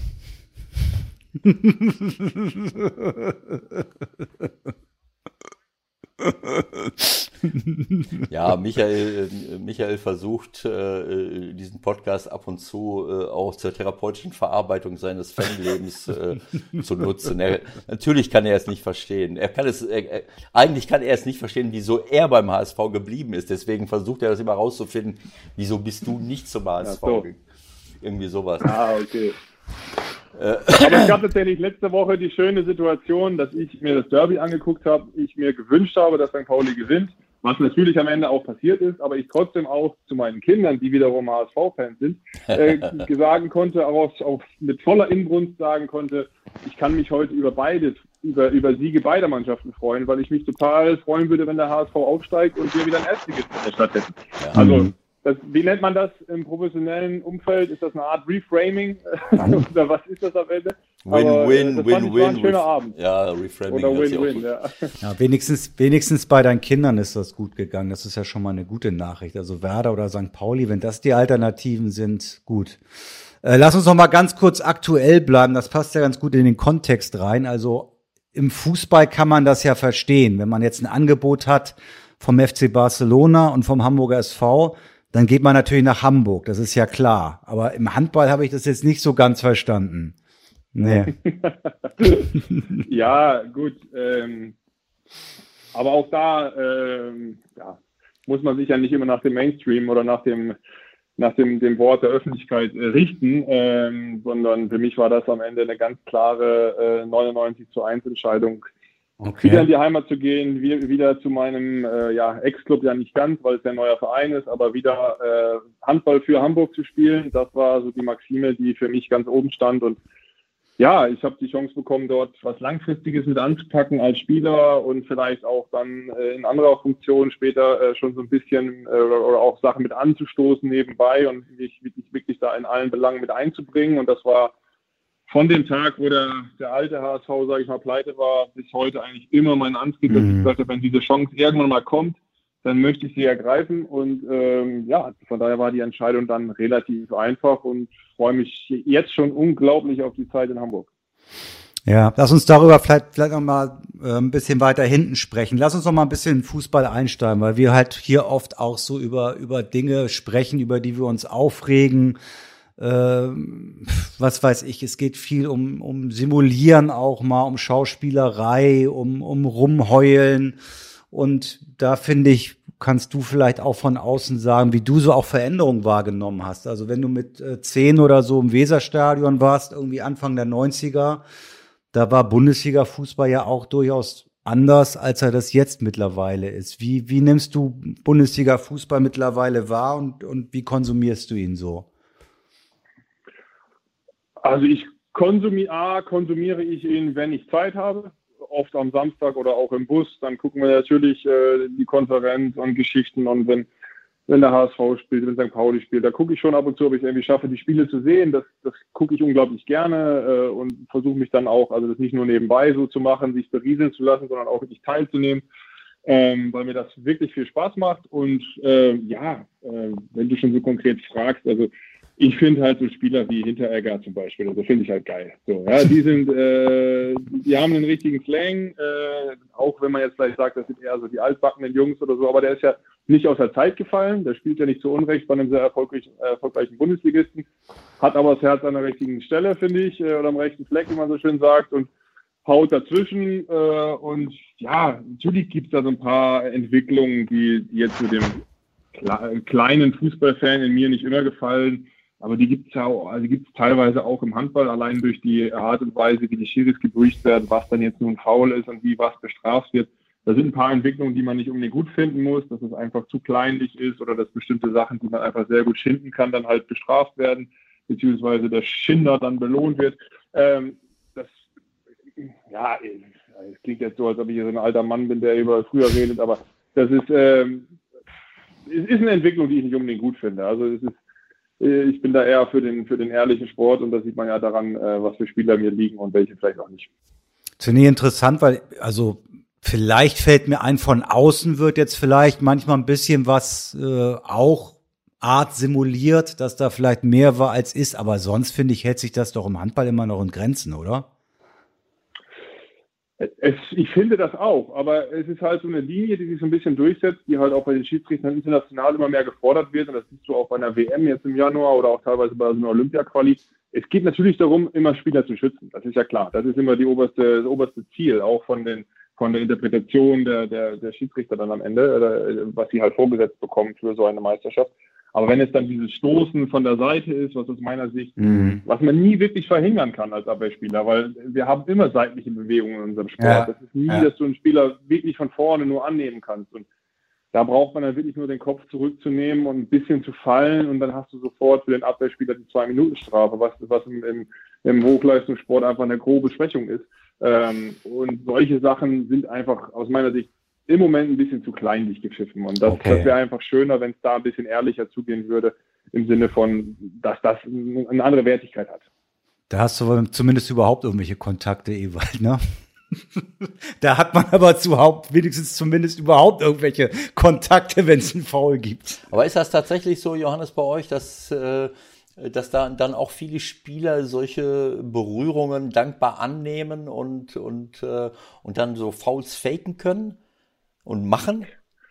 Speaker 2: Ja, Michael versucht, diesen Podcast ab und zu auch zur therapeutischen Verarbeitung seines Fanlebens zu nutzen. Natürlich kann er es nicht verstehen. Eigentlich kann er es nicht verstehen, wieso er beim HSV geblieben ist. Deswegen versucht er das immer rauszufinden, wieso bist du nicht zum HSV gegangen. Irgendwie sowas.
Speaker 4: Ah, okay. Aber es gab tatsächlich letzte Woche die schöne Situation, dass ich mir das Derby angeguckt habe, ich mir gewünscht habe, dass St. Pauli gewinnt, was natürlich am Ende auch passiert ist, aber ich trotzdem auch zu meinen Kindern, die wiederum HSV-Fans sind, sagen konnte, auch mit voller Inbrunst sagen konnte, ich kann mich heute über Siege beider Mannschaften freuen, weil ich mich total freuen würde, wenn der HSV aufsteigt und wir wieder ein Erstligist in der Stadt hätten. Ja. Also wie nennt man das im professionellen Umfeld? Ist das eine Art Reframing? Oder was ist das am Ende?
Speaker 2: Win-win.
Speaker 4: Ein schöner Abend.
Speaker 2: Ja, Reframing.
Speaker 4: Oder Win-win, ja.
Speaker 3: Ja, wenigstens bei deinen Kindern ist das gut gegangen. Das ist ja schon mal eine gute Nachricht. Also Werder oder St. Pauli, wenn das die Alternativen sind, gut. Lass uns noch mal ganz kurz aktuell bleiben. Das passt ja ganz gut in den Kontext rein. Also im Fußball kann man das ja verstehen. Wenn man jetzt ein Angebot hat vom FC Barcelona und vom Hamburger SV, dann geht man natürlich nach Hamburg, das ist ja klar. Aber im Handball habe ich das jetzt nicht so ganz verstanden. Nee.
Speaker 4: Ja, gut. Aber auch da muss man sich ja nicht immer nach dem Mainstream oder nach dem Wort der Öffentlichkeit richten, sondern für mich war das am Ende eine ganz klare 99:1 Entscheidung. Okay. Wieder in die Heimat zu gehen, wieder zu meinem Ex-Club, ja nicht ganz, weil es ja ein neuer Verein ist, aber wieder Handball für Hamburg zu spielen, das war so die Maxime, die für mich ganz oben stand. Und ja, ich habe die Chance bekommen, dort was Langfristiges mit anzupacken als Spieler und vielleicht auch dann in anderer Funktion später schon so ein bisschen oder auch Sachen mit anzustoßen nebenbei und mich wirklich da in allen Belangen mit einzubringen. Und das war von dem Tag, wo der alte HSV, sage ich mal, pleite war, bis heute eigentlich immer mein Antrieb, dass ich gesagt habe, wenn diese Chance irgendwann mal kommt, dann möchte ich sie ergreifen. Und von daher war die Entscheidung dann relativ einfach und freue mich jetzt schon unglaublich auf die Zeit in Hamburg.
Speaker 3: Ja, lass uns darüber vielleicht noch mal ein bisschen weiter hinten sprechen. Lass uns noch mal ein bisschen in Fußball einsteigen, weil wir halt hier oft auch so über Dinge sprechen, über die wir uns aufregen. Was weiß ich, es geht viel um Simulieren auch mal, um Schauspielerei, um Rumheulen. Und da finde ich, kannst du vielleicht auch von außen sagen, wie du so auch Veränderungen wahrgenommen hast. Also wenn du mit 10 oder so im Weserstadion warst, irgendwie Anfang der 90er, da war Bundesliga-Fußball ja auch durchaus anders, als er das jetzt mittlerweile ist. Wie nimmst du Bundesliga-Fußball mittlerweile wahr und wie konsumierst du ihn so?
Speaker 4: Also konsumiere ich ihn, wenn ich Zeit habe, oft am Samstag oder auch im Bus. Dann gucken wir natürlich die Konferenz und Geschichten und wenn der HSV spielt, wenn St. Pauli spielt, da gucke ich schon ab und zu, ob ich irgendwie schaffe, die Spiele zu sehen. Das gucke ich unglaublich gerne und versuche mich dann auch, also das nicht nur nebenbei so zu machen, sich berieseln zu lassen, sondern auch wirklich teilzunehmen, weil mir das wirklich viel Spaß macht. Und wenn du schon so konkret fragst, also ich finde halt so Spieler wie Hinteregger zum Beispiel, also finde ich halt geil. So, ja, die haben einen richtigen Slang, auch wenn man jetzt vielleicht sagt, das sind eher so die altbackenen Jungs oder so, aber der ist ja nicht aus der Zeit gefallen, der spielt ja nicht zu Unrecht bei einem sehr erfolgreichen Bundesligisten, hat aber das Herz an der richtigen Stelle, finde ich, oder am rechten Fleck, wie man so schön sagt, und haut dazwischen und ja, natürlich gibt es da so ein paar Entwicklungen, die jetzt mit dem kleinen Fußballfan in mir nicht immer gefallen. Aber die gibt's ja auch, also gibt's teilweise auch im Handball, allein durch die Art und Weise, wie die Schiris gebrieft werden, was dann jetzt nun faul ist und wie was bestraft wird. Da sind ein paar Entwicklungen, die man nicht unbedingt gut finden muss, dass es einfach zu kleinlich ist oder dass bestimmte Sachen, die man einfach sehr gut schinden kann, dann halt bestraft werden, beziehungsweise der Schinder dann belohnt wird. Es klingt jetzt so, als ob ich so ein alter Mann bin, der über früher redet, aber das ist, es ist eine Entwicklung, die ich nicht unbedingt gut finde. Also es ist Ich bin da eher für den ehrlichen Sport und da sieht man ja daran, was für Spieler mir liegen und welche vielleicht auch nicht.
Speaker 3: Finde ich interessant, weil, also vielleicht fällt mir ein, von außen wird jetzt vielleicht manchmal ein bisschen was auch Art simuliert, dass da vielleicht mehr war als ist, aber sonst finde ich, hält sich das doch im Handball immer noch in Grenzen, oder?
Speaker 4: Ich finde das auch, aber es ist halt so eine Linie, die sich so ein bisschen durchsetzt, die halt auch bei den Schiedsrichtern international immer mehr gefordert wird und das siehst du auch bei einer WM jetzt im Januar oder auch teilweise bei so einer Olympia-Quali. Es geht natürlich darum, immer Spieler zu schützen, das ist ja klar. Das ist immer das oberste Ziel, auch von der Interpretation der Schiedsrichter dann am Ende, was sie halt vorgesetzt bekommen für so eine Meisterschaft. Aber wenn es dann dieses Stoßen von der Seite ist, was aus meiner Sicht, was man nie wirklich verhindern kann als Abwehrspieler, weil wir haben immer seitliche Bewegungen in unserem Sport.
Speaker 3: Ja,
Speaker 4: das ist nie, dass du einen Spieler wirklich von vorne nur annehmen kannst. Und da braucht man dann wirklich nur den Kopf zurückzunehmen und ein bisschen zu fallen und dann hast du sofort für den Abwehrspieler die 2-Minuten-Strafe, was im Hochleistungssport einfach eine grobe Schwächung ist. Und solche Sachen sind einfach aus meiner Sicht im Moment ein bisschen zu kleinlich gepfiffen. Und das wäre einfach schöner, wenn es da ein bisschen ehrlicher zugehen würde, im Sinne von, dass das eine andere Wertigkeit hat.
Speaker 3: Da hast du zumindest überhaupt irgendwelche Kontakte, Ewald, ne? Da hat man aber wenigstens zumindest überhaupt irgendwelche Kontakte, wenn es einen Foul gibt.
Speaker 2: Aber ist das tatsächlich so, Johannes, bei euch, dass da dann auch viele Spieler solche Berührungen dankbar annehmen und dann so Fouls faken können? Und machen?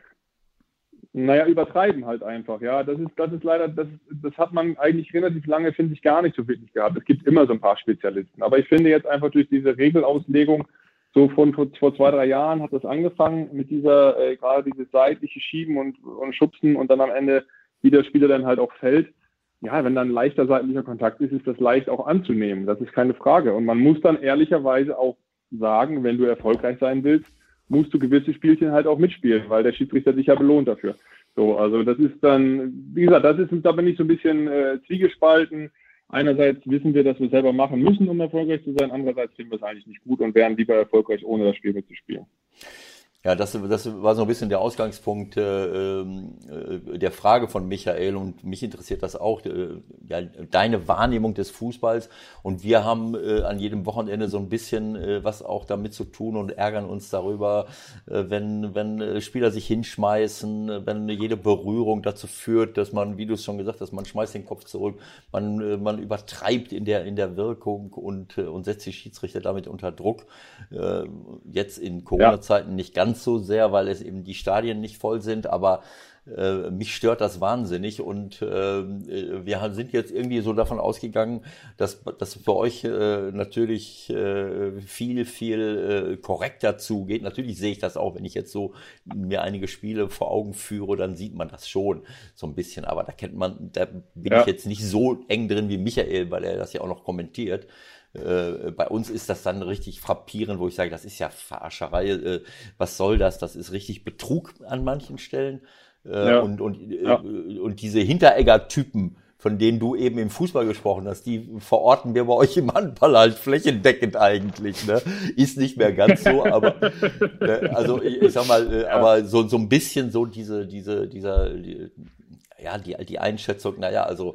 Speaker 4: Naja, übertreiben halt einfach, ja. Das ist leider, das hat man eigentlich relativ lange, finde ich, gar nicht so wirklich gehabt. Es gibt immer so ein paar Spezialisten. Aber ich finde jetzt einfach durch diese Regelauslegung, so vor 2-3 Jahren hat das angefangen mit dieser, gerade dieses seitliche Schieben und Schubsen und dann am Ende, wie der Spieler dann halt auch fällt. Ja, wenn dann ein leichter seitlicher Kontakt ist, ist das leicht auch anzunehmen. Das ist keine Frage. Und man muss dann ehrlicherweise auch sagen, wenn du erfolgreich sein willst, musst du gewisse Spielchen halt auch mitspielen, weil der Schiedsrichter dich ja belohnt dafür. So, also das ist dann, wie gesagt, da bin ich so ein bisschen zwiegespalten. Einerseits wissen wir, dass wir selber machen müssen, um erfolgreich zu sein. Andererseits finden wir es eigentlich nicht gut und wären lieber erfolgreich, ohne das Spiel mitzuspielen.
Speaker 2: Ja, das war so ein bisschen der Ausgangspunkt der Frage von Michael und mich interessiert das auch, deine Wahrnehmung des Fußballs und wir haben an jedem Wochenende so ein bisschen was auch damit zu tun und ärgern uns darüber, wenn Spieler sich hinschmeißen, wenn jede Berührung dazu führt, dass man, wie du es schon gesagt hast, man schmeißt den Kopf zurück, man übertreibt in der Wirkung und setzt die Schiedsrichter damit unter Druck. Jetzt in Corona-Zeiten nicht ganz so sehr, weil es eben die Stadien nicht voll sind, aber mich stört das wahnsinnig und wir sind jetzt irgendwie so davon ausgegangen, dass für euch natürlich viel korrekter zugeht. Natürlich sehe ich das auch, wenn ich jetzt so mir einige Spiele vor Augen führe, dann sieht man das schon so ein bisschen, aber da bin ich jetzt nicht so eng drin wie Michael, weil er das ja auch noch kommentiert. Bei uns ist das dann richtig frappierend, wo ich sage, das ist ja Verarscherei, was soll das? Das ist richtig Betrug an manchen Stellen. Und diese Hinteregger-Typen, von denen du eben im Fußball gesprochen hast, die verorten wir bei euch im Handball halt flächendeckend eigentlich, ne? Ist nicht mehr ganz so, aber also ich sag mal, aber so ein bisschen so die Einschätzung, also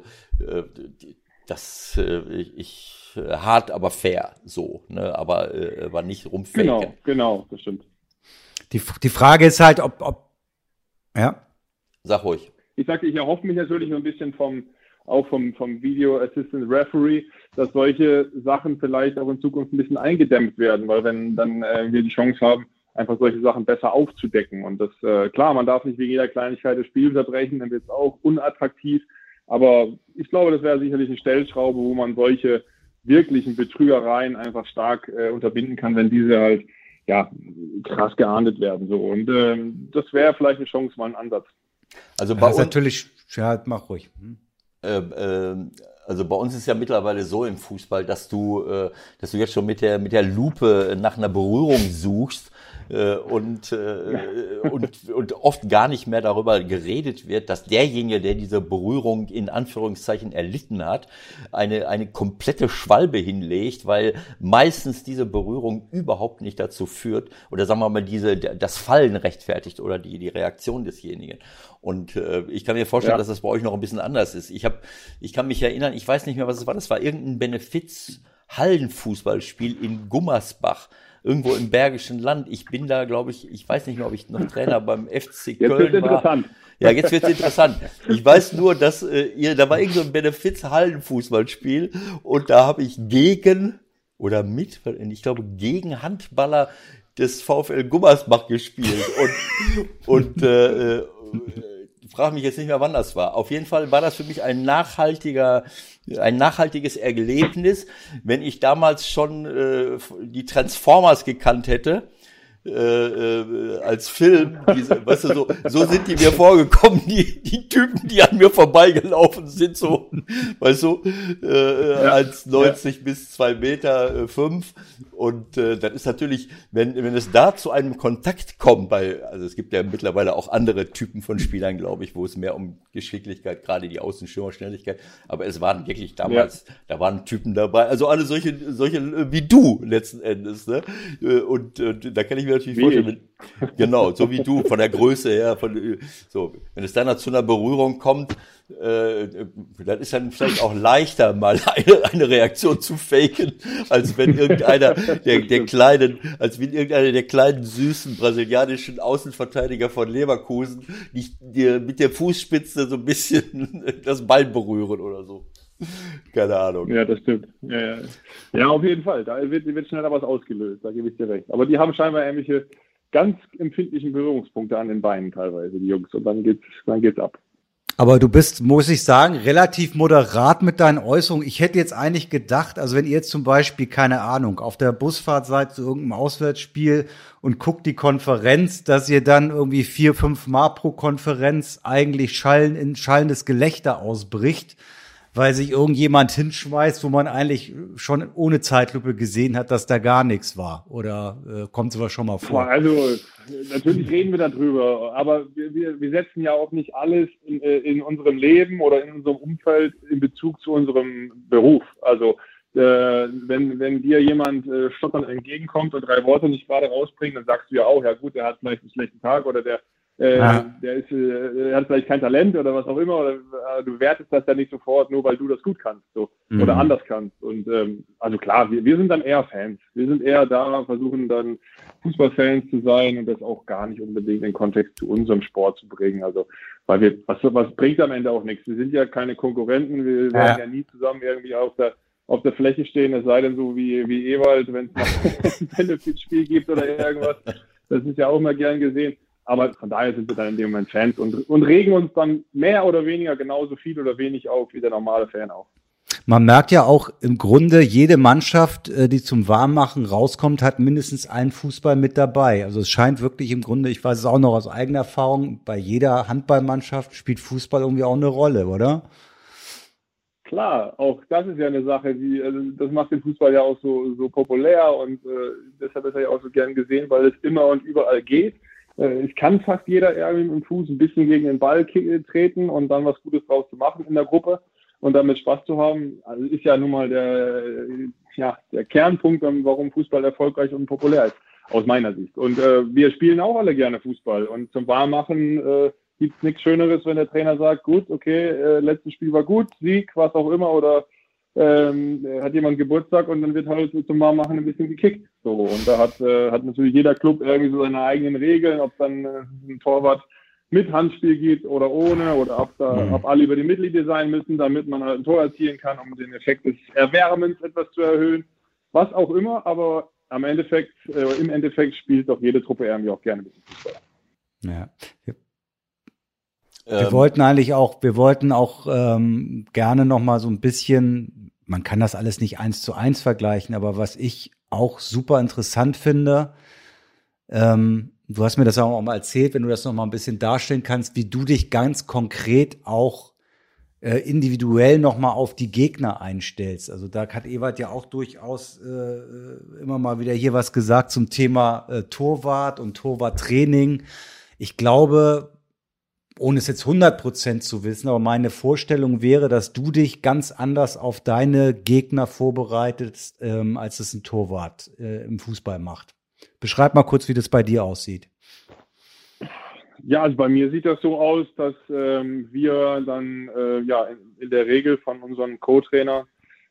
Speaker 2: hart, aber fair, so, ne, aber nicht rumfaken.
Speaker 4: Genau, das stimmt.
Speaker 3: Die Frage ist halt, ob ja.
Speaker 2: Sag ruhig.
Speaker 4: Ich erhoffe mich natürlich ein bisschen vom Video Assistant Referee, dass solche Sachen vielleicht auch in Zukunft ein bisschen eingedämmt werden, weil wenn dann wir die Chance haben, einfach solche Sachen besser aufzudecken. Und das, klar, man darf nicht wegen jeder Kleinigkeit das Spiel unterbrechen, dann wird es auch unattraktiv. Aber ich glaube, das wäre sicherlich eine Stellschraube, wo man solche wirklichen Betrügereien einfach stark unterbinden kann, wenn diese halt krass geahndet werden. So. Und das wäre vielleicht eine Chance, mal ein Ansatz.
Speaker 2: Also bei uns
Speaker 3: natürlich, mach ruhig.
Speaker 2: Also bei uns ist ja mittlerweile so im Fußball, dass du jetzt schon mit der Lupe nach einer Berührung suchst und oft gar nicht mehr darüber geredet wird, dass derjenige, der diese Berührung in Anführungszeichen erlitten hat, eine komplette Schwalbe hinlegt, weil meistens diese Berührung überhaupt nicht dazu führt oder sagen wir mal das Fallen rechtfertigt oder die Reaktion desjenigen. Und ich kann mir vorstellen, dass das bei euch noch ein bisschen anders ist. Ich kann mich erinnern, ich weiß nicht mehr, was es war. Das war irgendein Benefiz-Hallenfußballspiel in Gummersbach, irgendwo im Bergischen Land. Ich bin da, glaube ich weiß nicht mehr, ob ich noch Trainer beim FC Köln war. Jetzt wird's interessant. Ja, jetzt wird's interessant. Ich weiß nur, dass da war irgend so ein Benefiz-Hallenfußballspiel und da habe ich gegen Handballer des VfL Gummersbach gespielt und frage mich jetzt nicht mehr, wann das war. Auf jeden Fall war das für mich ein nachhaltiges Erlebnis, wenn ich damals schon die Transformers gekannt hätte. Als Film, weißt du, so sind die mir vorgekommen, die Typen, die an mir vorbeigelaufen sind, so, weißt du, 1,90 bis 2,5 Meter. Und das ist natürlich, wenn es da zu einem Kontakt kommt, also es gibt ja mittlerweile auch andere Typen von Spielern, glaube ich, wo es mehr um Geschicklichkeit, gerade die Außenstürmerschnelligkeit, aber es waren wirklich damals, da waren Typen dabei, also alle solche wie du letzten Endes, ne? Und da kann ich mir natürlich vorstellen, genau, so wie du, von der Größe her, so, wenn es dann zu einer Berührung kommt, dann ist dann vielleicht auch leichter, mal eine Reaktion zu faken, als wenn irgendeiner der kleinen, süßen brasilianischen Außenverteidiger von Leverkusen dir mit der Fußspitze so ein bisschen das Bein berühren oder so. Keine Ahnung.
Speaker 4: Ja, das stimmt. Ja, auf jeden Fall. Da wird schneller was ausgelöst, da gebe ich dir recht. Aber die haben scheinbar ähnliche ganz empfindlichen Berührungspunkte an den Beinen teilweise, die Jungs. Und dann geht's ab.
Speaker 3: Aber du bist, muss ich sagen, relativ moderat mit deinen Äußerungen. Ich hätte jetzt eigentlich gedacht, also wenn ihr jetzt zum Beispiel, keine Ahnung, auf der Busfahrt seid zu irgendeinem Auswärtsspiel und guckt die Konferenz, dass ihr dann irgendwie 4-5 Mal pro Konferenz eigentlich schallendes Gelächter ausbricht, weil sich irgendjemand hinschmeißt, wo man eigentlich schon ohne Zeitlupe gesehen hat, dass da gar nichts war. Oder kommt sowas schon mal vor?
Speaker 4: Also natürlich reden wir darüber, aber wir setzen ja auch nicht alles in unserem Leben oder in unserem Umfeld in Bezug zu unserem Beruf. Also wenn dir jemand stotternd entgegenkommt und 3 Worte nicht gerade rausbringt, dann sagst du ja auch, ja gut, der hat vielleicht einen schlechten Tag oder der hat vielleicht kein Talent oder was auch immer, oder du wertest das ja nicht sofort, nur weil du das gut kannst, so, oder anders kannst. Und also klar, wir sind dann eher Fans. Wir sind eher da, versuchen dann Fußballfans zu sein und das auch gar nicht unbedingt in Kontext zu unserem Sport zu bringen. Also, weil was bringt am Ende auch nichts. Wir sind ja keine Konkurrenten, wir werden ja nie zusammen irgendwie auf der Fläche stehen, es sei denn so wie Ewald, wenn es noch ein Benefit-Spiel gibt oder irgendwas. Das ist ja auch mal gern gesehen. Aber von daher sind wir dann in dem Moment Fans und regen uns dann mehr oder weniger genauso viel oder wenig auf wie der normale Fan auch.
Speaker 3: Man merkt ja auch im Grunde, jede Mannschaft, die zum Warmmachen rauskommt, hat mindestens einen Fußball mit dabei. Also es scheint wirklich im Grunde, ich weiß es auch noch aus eigener Erfahrung, bei jeder Handballmannschaft spielt Fußball irgendwie auch eine Rolle, oder?
Speaker 4: Klar, auch das ist ja eine Sache, das macht den Fußball ja auch so populär und deshalb ist er ja auch so gern gesehen, weil es immer und überall geht. Es kann fast jeder irgendwie mit dem Fuß ein bisschen gegen den Ball treten und dann was Gutes draus zu machen in der Gruppe und damit Spaß zu haben. Also ist ja nun mal der Kernpunkt, warum Fußball erfolgreich und populär ist, aus meiner Sicht. Und wir spielen auch alle gerne Fußball und zum Warmmachen gibt's nichts Schöneres, wenn der Trainer sagt, gut, okay, letztes Spiel war gut, Sieg, was auch immer, oder hat jemand Geburtstag und dann wird halt zum Warmmachen ein bisschen gekickt. So, und da hat natürlich jeder Club irgendwie so seine eigenen Regeln, ob dann ein Torwart mit Handspiel gibt oder ohne, oder ob alle über die Mittellinie sein müssen, damit man halt ein Tor erzielen kann, um den Effekt des Erwärmens etwas zu erhöhen. Was auch immer, aber im Endeffekt spielt doch jede Truppe irgendwie auch gerne ein bisschen Fußball.
Speaker 3: Ja. Wir wollten auch gerne noch mal so ein bisschen, man kann das alles nicht 1:1 vergleichen, aber was ich auch super interessant finde, du hast mir das auch mal erzählt, wenn du das noch mal ein bisschen darstellen kannst, wie du dich ganz konkret auch individuell nochmal auf die Gegner einstellst. Also da hat Ewald ja auch durchaus immer mal wieder hier was gesagt zum Thema Torwart und Torwarttraining. Ich glaube, ohne es jetzt 100% zu wissen, aber meine Vorstellung wäre, dass du dich ganz anders auf deine Gegner vorbereitest, als es ein Torwart im Fußball macht. Beschreib mal kurz, wie das bei dir aussieht.
Speaker 4: Ja, also bei mir sieht das so aus, dass wir dann in der Regel von unseren Co-Trainern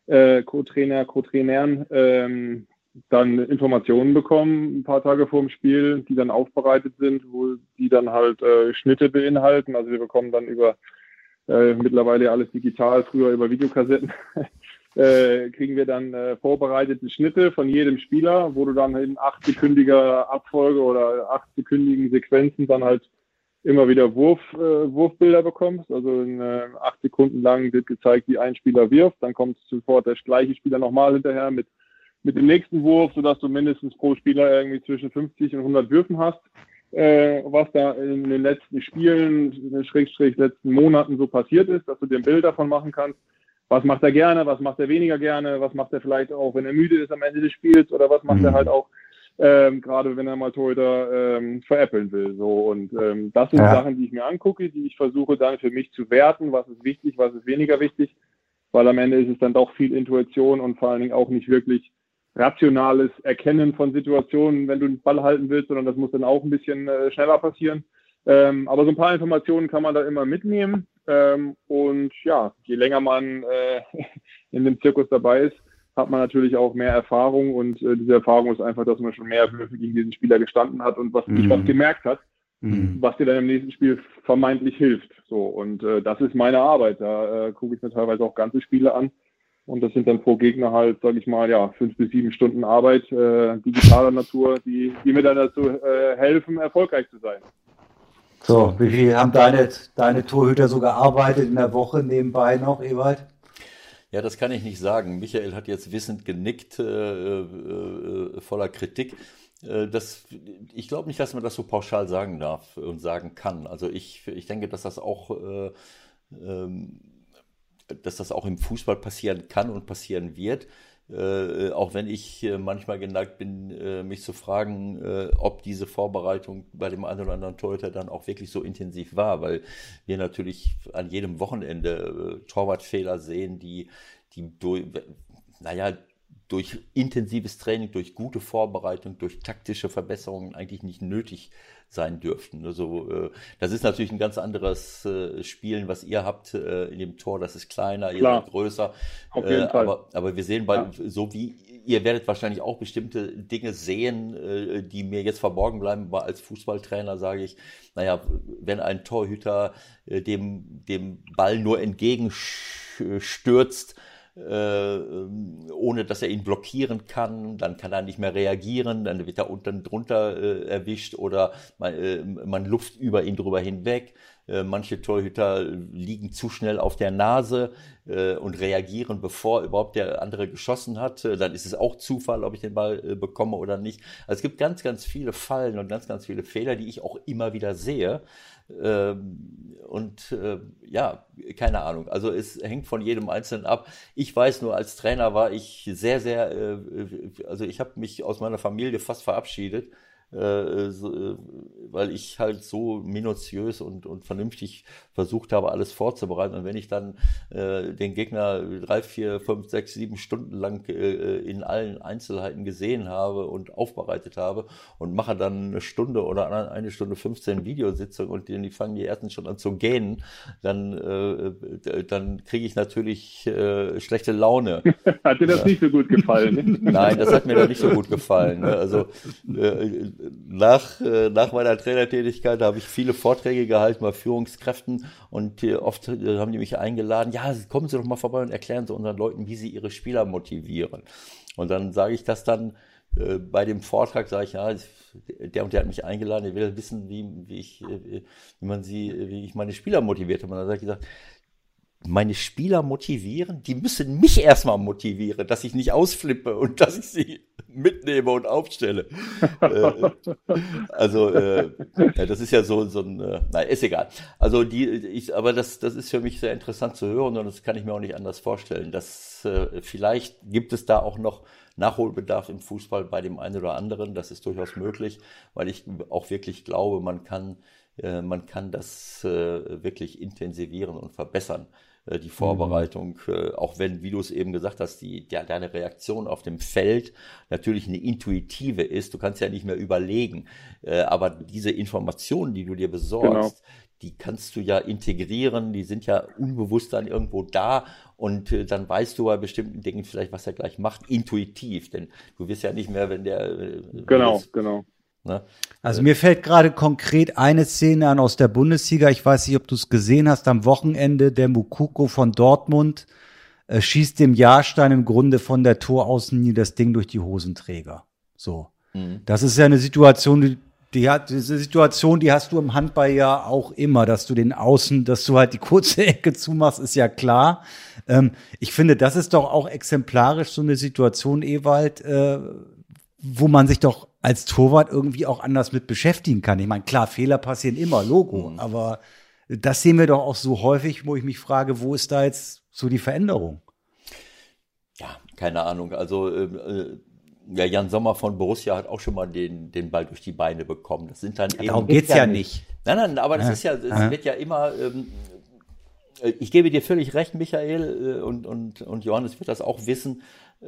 Speaker 4: dann Informationen bekommen, ein paar Tage vor dem Spiel, die dann aufbereitet sind, wo die dann halt Schnitte beinhalten. Also wir bekommen dann über mittlerweile alles digital, früher über Videokassetten, kriegen wir dann vorbereitete Schnitte von jedem Spieler, wo du dann in 8-sekündiger Abfolge oder 8-sekündigen Sequenzen dann halt immer wieder Wurfbilder bekommst. Also in 8 Sekunden lang wird gezeigt, wie ein Spieler wirft. Dann kommt sofort der gleiche Spieler nochmal hinterher mit dem nächsten Wurf, sodass du mindestens pro Spieler irgendwie zwischen 50 und 100 Würfen hast. Was da in den letzten Spielen, letzten Monaten so passiert ist, dass du dir ein Bild davon machen kannst. Was macht er gerne, was macht er weniger gerne, was macht er vielleicht auch, wenn er müde ist am Ende des Spiels, oder was macht er halt auch, gerade wenn er mal Torhüter veräppeln will. So. Und das sind Sachen, die ich mir angucke, die ich versuche dann für mich zu werten, was ist wichtig, was ist weniger wichtig, weil am Ende ist es dann doch viel Intuition und vor allen Dingen auch nicht wirklich rationales Erkennen von Situationen, wenn du den Ball halten willst, sondern das muss dann auch ein bisschen schneller passieren. Aber so ein paar Informationen kann man da immer mitnehmen. Und ja, je länger man in dem Zirkus dabei ist, hat man natürlich auch mehr Erfahrung. Und diese Erfahrung ist einfach, dass man schon mehr Würfe gegen diesen Spieler gestanden hat und was gemerkt hat, was dir dann im nächsten Spiel vermeintlich hilft. So, und das ist meine Arbeit. Da gucke ich mir teilweise auch ganze Spiele an. Und das sind dann pro Gegner halt, sage ich mal, 5 bis 7 Stunden Arbeit digitaler Natur, die mir dann dazu helfen, erfolgreich zu sein.
Speaker 3: So, wie viel haben deine Torhüter so gearbeitet in der Woche nebenbei noch, Ewald?
Speaker 2: Ja, das kann ich nicht sagen. Michael hat jetzt wissend genickt, voller Kritik. Ich glaube nicht, dass man das so pauschal sagen darf und sagen kann. Also ich denke, dass das auch im Fußball passieren kann und passieren wird. Auch wenn ich manchmal geneigt bin, mich zu fragen, ob diese Vorbereitung bei dem einen oder anderen Torhüter dann auch wirklich so intensiv war, weil wir natürlich an jedem Wochenende Torwartfehler sehen, die durch intensives Training, durch gute Vorbereitung, durch taktische Verbesserungen eigentlich nicht nötig sein dürften. Also das ist natürlich ein ganz anderes Spielen, was ihr habt in dem Tor. Das ist kleiner, ihr seid größer.
Speaker 4: Auf jeden Fall.
Speaker 2: Aber wir sehen, so wie ihr werdet wahrscheinlich auch bestimmte Dinge sehen, die mir jetzt verborgen bleiben. Aber als Fußballtrainer sage ich, wenn ein Torhüter dem Ball nur entgegenstürzt, ohne dass er ihn blockieren kann, dann kann er nicht mehr reagieren, dann wird er unten drunter erwischt oder man luft über ihn drüber hinweg. Manche Torhüter liegen zu schnell auf der Nase und reagieren, bevor überhaupt der andere geschossen hat. Dann ist es auch Zufall, ob ich den Ball bekomme oder nicht. Also es gibt ganz, ganz viele Fallen und ganz, ganz viele Fehler, die ich auch immer wieder sehe. Keine Ahnung. Also es hängt von jedem Einzelnen ab. Ich weiß nur, als Trainer war ich sehr, sehr, also ich habe mich aus meiner Familie fast verabschiedet, weil ich halt so minutiös und vernünftig versucht habe, alles vorzubereiten. Und wenn ich dann den Gegner 3, 4, 5, 6, 7 Stunden lang in allen Einzelheiten gesehen habe und aufbereitet habe und mache dann eine Stunde oder 1 Stunde 15 Videositzung und die fangen die ersten schon an zu gähnen, dann kriege ich natürlich schlechte Laune.
Speaker 4: Hat dir das nicht so gut gefallen?
Speaker 2: Nein, das hat mir dann nicht so gut gefallen. Also nach meiner Trainertätigkeit habe ich viele Vorträge gehalten bei Führungskräften und oft haben die mich eingeladen, ja, kommen Sie doch mal vorbei und erklären Sie unseren Leuten, wie sie ihre Spieler motivieren. Und dann sage ich das dann bei dem Vortrag, sage ich, ja, der und der hat mich eingeladen, er will wissen, wie ich meine Spieler motiviert habe. Und dann habe ich gesagt, meine Spieler motivieren, die müssen mich erstmal motivieren, dass ich nicht ausflippe und dass ich sie mitnehme und aufstelle. Das ist ja so ein, nein, ist egal. Also aber das ist für mich sehr interessant zu hören und das kann ich mir auch nicht anders vorstellen. Dass vielleicht gibt es da auch noch Nachholbedarf im Fußball bei dem einen oder anderen. Das ist durchaus möglich, weil ich auch wirklich glaube, man kann das wirklich intensivieren und verbessern. Die Vorbereitung, auch wenn, wie du es eben gesagt hast, deine Reaktion auf dem Feld natürlich eine intuitive ist. Du kannst ja nicht mehr überlegen, aber diese Informationen, die du dir besorgst, die kannst du ja integrieren, die sind ja unbewusst dann irgendwo da und dann weißt du bei bestimmten Dingen vielleicht, was er gleich macht, intuitiv, denn du wirst ja nicht mehr, wenn der...
Speaker 4: Genau.
Speaker 2: Ne?
Speaker 3: Also mir fällt gerade konkret eine Szene an aus der Bundesliga. Ich weiß nicht, ob du es gesehen hast. Am Wochenende der Moukoko von Dortmund schießt dem Jahrstein im Grunde von der Toraußenlinie das Ding durch die Hosenträger. So. Das ist ja eine Situation, die hast du im Handball ja auch immer, dass du dass du halt die kurze Ecke zumachst, ist ja klar. Ich finde, das ist doch auch exemplarisch so eine Situation, Ewald, wo man sich doch als Torwart irgendwie auch anders mit beschäftigen kann. Ich meine, klar, Fehler passieren immer, Logo, aber das sehen wir doch auch so häufig, wo ich mich frage, wo ist da jetzt so die Veränderung?
Speaker 2: Ja, keine Ahnung. Also Jan Sommer von Borussia hat auch schon mal den Ball durch die Beine bekommen. Das sind dann eben.
Speaker 3: Darum geht's ja nicht.
Speaker 2: Nein, aber das ist ja, es wird ja immer. Ich gebe dir völlig recht, Michael, und Johannes wird das auch wissen.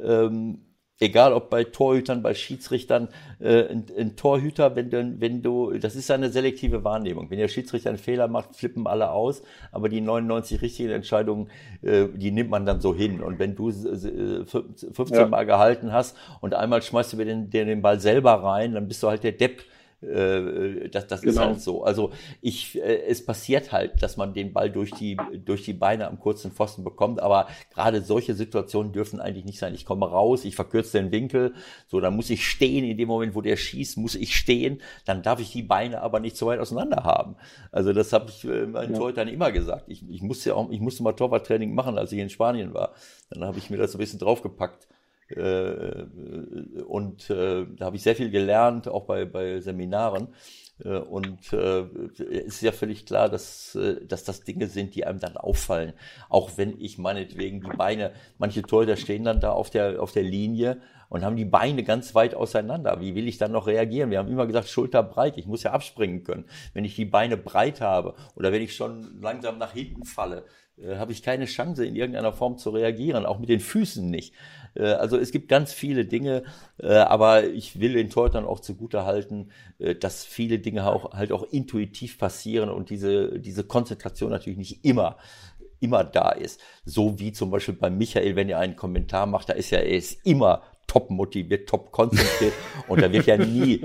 Speaker 2: Egal ob bei Torhütern, bei Schiedsrichtern, ein Torhüter, wenn du, das ist eine selektive Wahrnehmung. Wenn der Schiedsrichter einen Fehler macht, flippen alle aus, aber die 99 richtigen Entscheidungen, die nimmt man dann so hin. Und wenn du 15 Mal gehalten hast und einmal schmeißt du mir den Ball selber rein, dann bist du halt der Depp. Das ist halt so. Also es passiert halt, dass man den Ball durch die Beine am kurzen Pfosten bekommt, aber gerade solche Situationen dürfen eigentlich nicht sein. Ich komme raus, ich verkürze den Winkel, so, dann muss ich stehen, in dem Moment, wo der schießt, muss ich stehen, dann darf ich die Beine aber nicht so weit auseinander haben. Also das habe ich meinen Torhütern immer gesagt. Ich musste mal Torwarttraining machen, als ich in Spanien war. Dann habe ich mir das so ein bisschen draufgepackt. Und da habe ich sehr viel gelernt, auch bei Seminaren. Es ist ja völlig klar, dass das Dinge sind, die einem dann auffallen. Auch wenn ich meinetwegen die Beine, manche Torhüter stehen dann da auf der Linie und haben die Beine ganz weit auseinander. Wie will ich dann noch reagieren? Wir haben immer gesagt, schulterbreit. Ich muss ja abspringen können. Wenn ich die Beine breit habe oder wenn ich schon langsam nach hinten falle, habe ich keine Chance, in irgendeiner Form zu reagieren, auch mit den Füßen nicht. Also es gibt ganz viele Dinge, aber ich will den Torhütern auch zugutehalten, dass viele Dinge halt auch intuitiv passieren und diese Konzentration natürlich nicht immer da ist. So wie zum Beispiel bei Michael, wenn er einen Kommentar macht, er ist immer top motiviert, top konzentriert und da wird ja nie.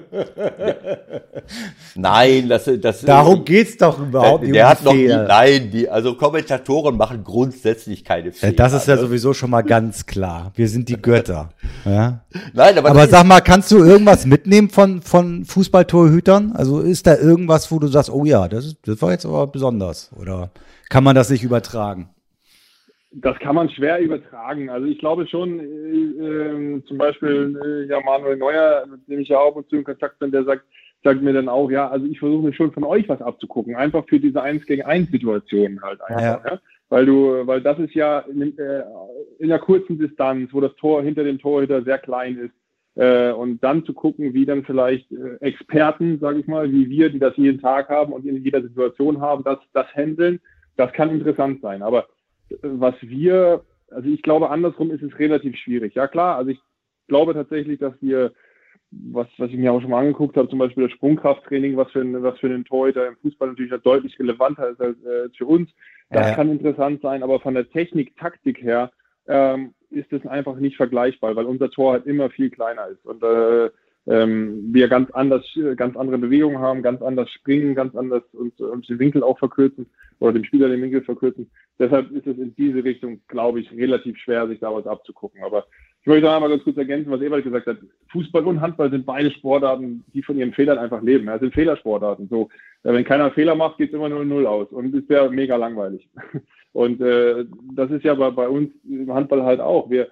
Speaker 2: Nein, das.
Speaker 3: Darum geht's doch überhaupt nicht.
Speaker 2: Der hat noch nie, nein, also Kommentatoren machen grundsätzlich keine Fehler.
Speaker 3: Das ist ja sowieso schon mal ganz klar. Wir sind die Götter. Ja?
Speaker 2: Nein, aber
Speaker 3: sag mal, kannst du irgendwas mitnehmen von Fußballtorhütern? Also ist da irgendwas, wo du sagst, oh ja, das war jetzt aber besonders? Oder kann man das nicht übertragen?
Speaker 4: Das kann man schwer übertragen. Also ich glaube schon, zum Beispiel Manuel Neuer, mit dem ich ja auch und zu in Kontakt bin, der sagt mir dann auch, ja, also ich versuche mir schon von euch was abzugucken, einfach für diese 1-gegen-1-Situationen halt einfach, ja. Weil das ist ja in einer kurzen Distanz, wo das Tor hinter dem Torhüter sehr klein ist, und dann zu gucken, wie dann vielleicht Experten, sage ich mal, wie wir, die das jeden Tag haben und in jeder Situation haben, das handeln, das kann interessant sein. Aber also ich glaube, andersrum ist es relativ schwierig. Ja klar, also ich glaube tatsächlich, dass wir, was ich mir auch schon mal angeguckt habe, zum Beispiel das Sprungkrafttraining, was für einen Torhüter im Fußball natürlich deutlich relevanter ist als für uns. Das kann interessant sein, aber von der Technik, Taktik her ist es einfach nicht vergleichbar, weil unser Tor halt immer viel kleiner ist und wir ganz andere Bewegungen haben, ganz anders springen, ganz anders und den Winkel auch verkürzen oder dem Spieler den Winkel verkürzen. Deshalb ist es in diese Richtung, glaube ich, relativ schwer, sich da was abzugucken. Aber ich möchte noch einmal ganz kurz ergänzen, was Ewald gesagt hat. Fußball und Handball sind beide Sportarten, die von ihren Fehlern einfach leben. Das sind Fehlersportarten. So, wenn keiner Fehler macht, geht es immer 0-0 aus und ist ja mega langweilig. Und das ist ja bei uns im Handball halt auch.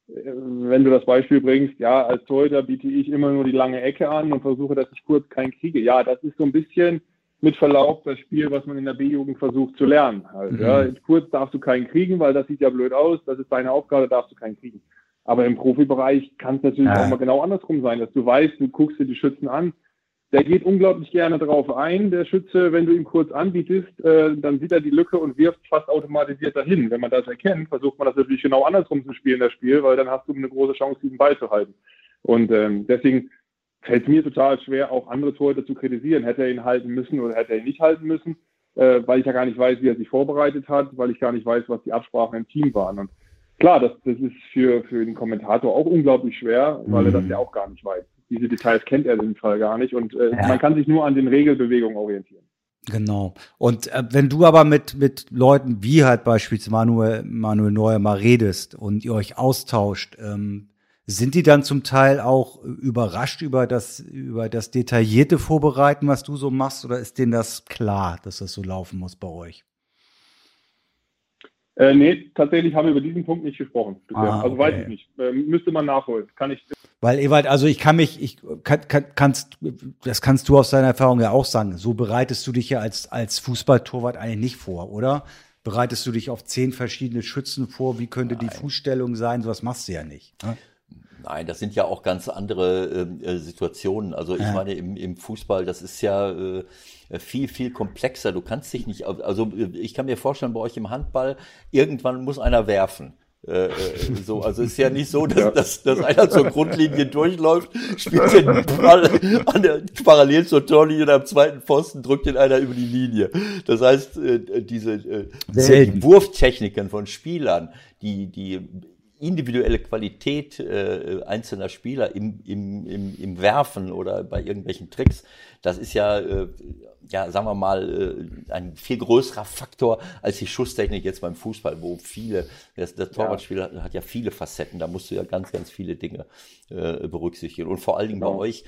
Speaker 4: wenn du das Beispiel bringst, ja, als Torhüter biete ich immer nur die lange Ecke an und versuche, dass ich kurz keinen kriege. Ja, das ist so ein bisschen mit Verlaub das Spiel, was man in der B-Jugend versucht zu lernen. Also, ja, kurz darfst du keinen kriegen, weil das sieht ja blöd aus, das ist deine Aufgabe, darfst du keinen kriegen. Aber im Profibereich kann es natürlich auch mal genau andersrum sein, dass du weißt, du guckst dir die Schützen an, der geht unglaublich gerne drauf ein, der Schütze, wenn du ihm kurz anbietest, dann sieht er die Lücke und wirft fast automatisiert dahin. Wenn man das erkennt, versucht man das natürlich genau andersrum zu spielen, das Spiel, weil dann hast du eine große Chance, diesen Ball zu halten. Und deswegen fällt es mir total schwer, auch andere Torhüter zu kritisieren. Hätte er ihn halten müssen oder hätte er ihn nicht halten müssen, weil ich ja gar nicht weiß, wie er sich vorbereitet hat, weil ich gar nicht weiß, was die Absprachen im Team waren. Und klar, das ist für den Kommentator auch unglaublich schwer, weil er das ja auch gar nicht weiß. Diese Details kennt er in dem Fall gar nicht und man kann sich nur an den Regelbewegungen orientieren.
Speaker 3: Genau. Und wenn du aber mit Leuten wie halt beispielsweise Manuel Neuer mal redest und ihr euch austauscht, sind die dann zum Teil auch überrascht über das detaillierte Vorbereiten, was du so machst, oder ist denen das klar, dass das so laufen muss bei euch?
Speaker 4: Nee, tatsächlich haben wir über diesen Punkt nicht gesprochen bisher. Also weiß ich nicht. Müsste man nachholen. Kann ich.
Speaker 3: Weil, Ewald, also das kannst du aus deiner Erfahrung ja auch sagen. So bereitest du dich ja als Fußballtorwart eigentlich nicht vor, oder? Bereitest du dich auf 10 verschiedene Schützen vor? Wie könnte die Fußstellung sein? Sowas machst du ja nicht. Ne?
Speaker 2: Nein, das sind ja auch ganz andere Situationen. Also ich meine, im Fußball, das ist ja viel, viel komplexer. Du kannst dich nicht, also ich kann mir vorstellen, bei euch im Handball, irgendwann muss einer werfen. So, also es ist ja nicht so, dass einer zur Grundlinie durchläuft, spielt den Ball parallel zur Torlinie und am zweiten Pfosten drückt den einer über die Linie. Das heißt, diese Wurftechniken von Spielern, die individuelle Qualität einzelner Spieler im Werfen oder bei irgendwelchen Tricks, das ist ja sagen wir mal, ein viel größerer Faktor als die Schusstechnik jetzt beim Fußball, wo das Torwartspiel hat ja viele Facetten, da musst du ja ganz, ganz viele Dinge berücksichtigen. Und vor allen Dingen bei euch,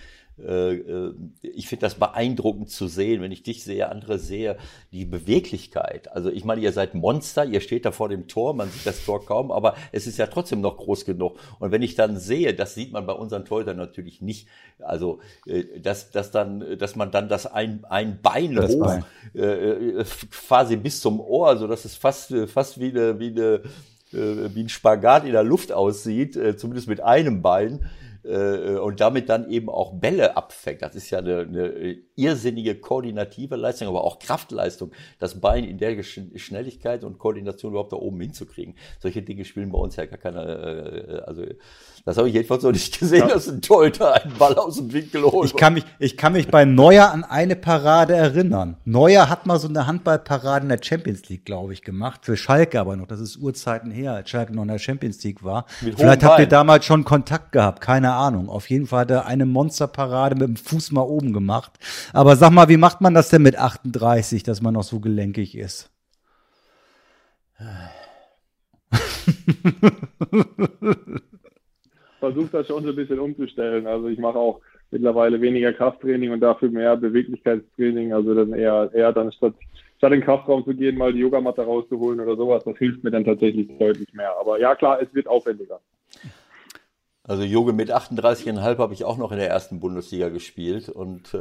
Speaker 2: ich finde das beeindruckend zu sehen, wenn ich dich sehe, andere sehe, die Beweglichkeit. Also ich meine, ihr seid Monster, ihr steht da vor dem Tor, man sieht das Tor kaum, aber es ist ja trotzdem noch groß genug. Und wenn ich dann sehe, das sieht man bei unseren Torhütern natürlich nicht, also dass man dann das ein Bein hoch, quasi bis zum Ohr, also dass es fast wie ein Spagat in der Luft aussieht, zumindest mit einem Bein, und damit dann eben auch Bälle abfängt. Das ist ja eine irrsinnige koordinative Leistung, aber auch Kraftleistung, das Bein in der Schnelligkeit und Koordination überhaupt da oben hinzukriegen. Solche Dinge spielen bei uns ja gar keine, also das habe ich jedenfalls noch nicht gesehen, dass ein Torhüter einen Ball aus dem Winkel holt.
Speaker 3: Ich kann mich bei Neuer an eine Parade erinnern. Neuer hat mal so eine Handballparade in der Champions League, glaube ich, gemacht. Für Schalke aber noch. Das ist Urzeiten her, als Schalke noch in der Champions League war. Vielleicht habt ihr damals schon Kontakt gehabt. Keine Ahnung. Auf jeden Fall hat er eine Monsterparade mit dem Fuß mal oben gemacht. Aber sag mal, wie macht man das denn mit 38, dass man noch so gelenkig ist?
Speaker 4: Versucht das schon so ein bisschen umzustellen. Also ich mache auch mittlerweile weniger Krafttraining und dafür mehr Beweglichkeitstraining. Also dann eher dann statt in den Kraftraum zu gehen, mal die Yogamatte rauszuholen oder sowas. Das hilft mir dann tatsächlich deutlich mehr. Aber ja klar, es wird aufwendiger.
Speaker 2: Also Yoga mit 38,5 habe ich auch noch in der ersten Bundesliga gespielt und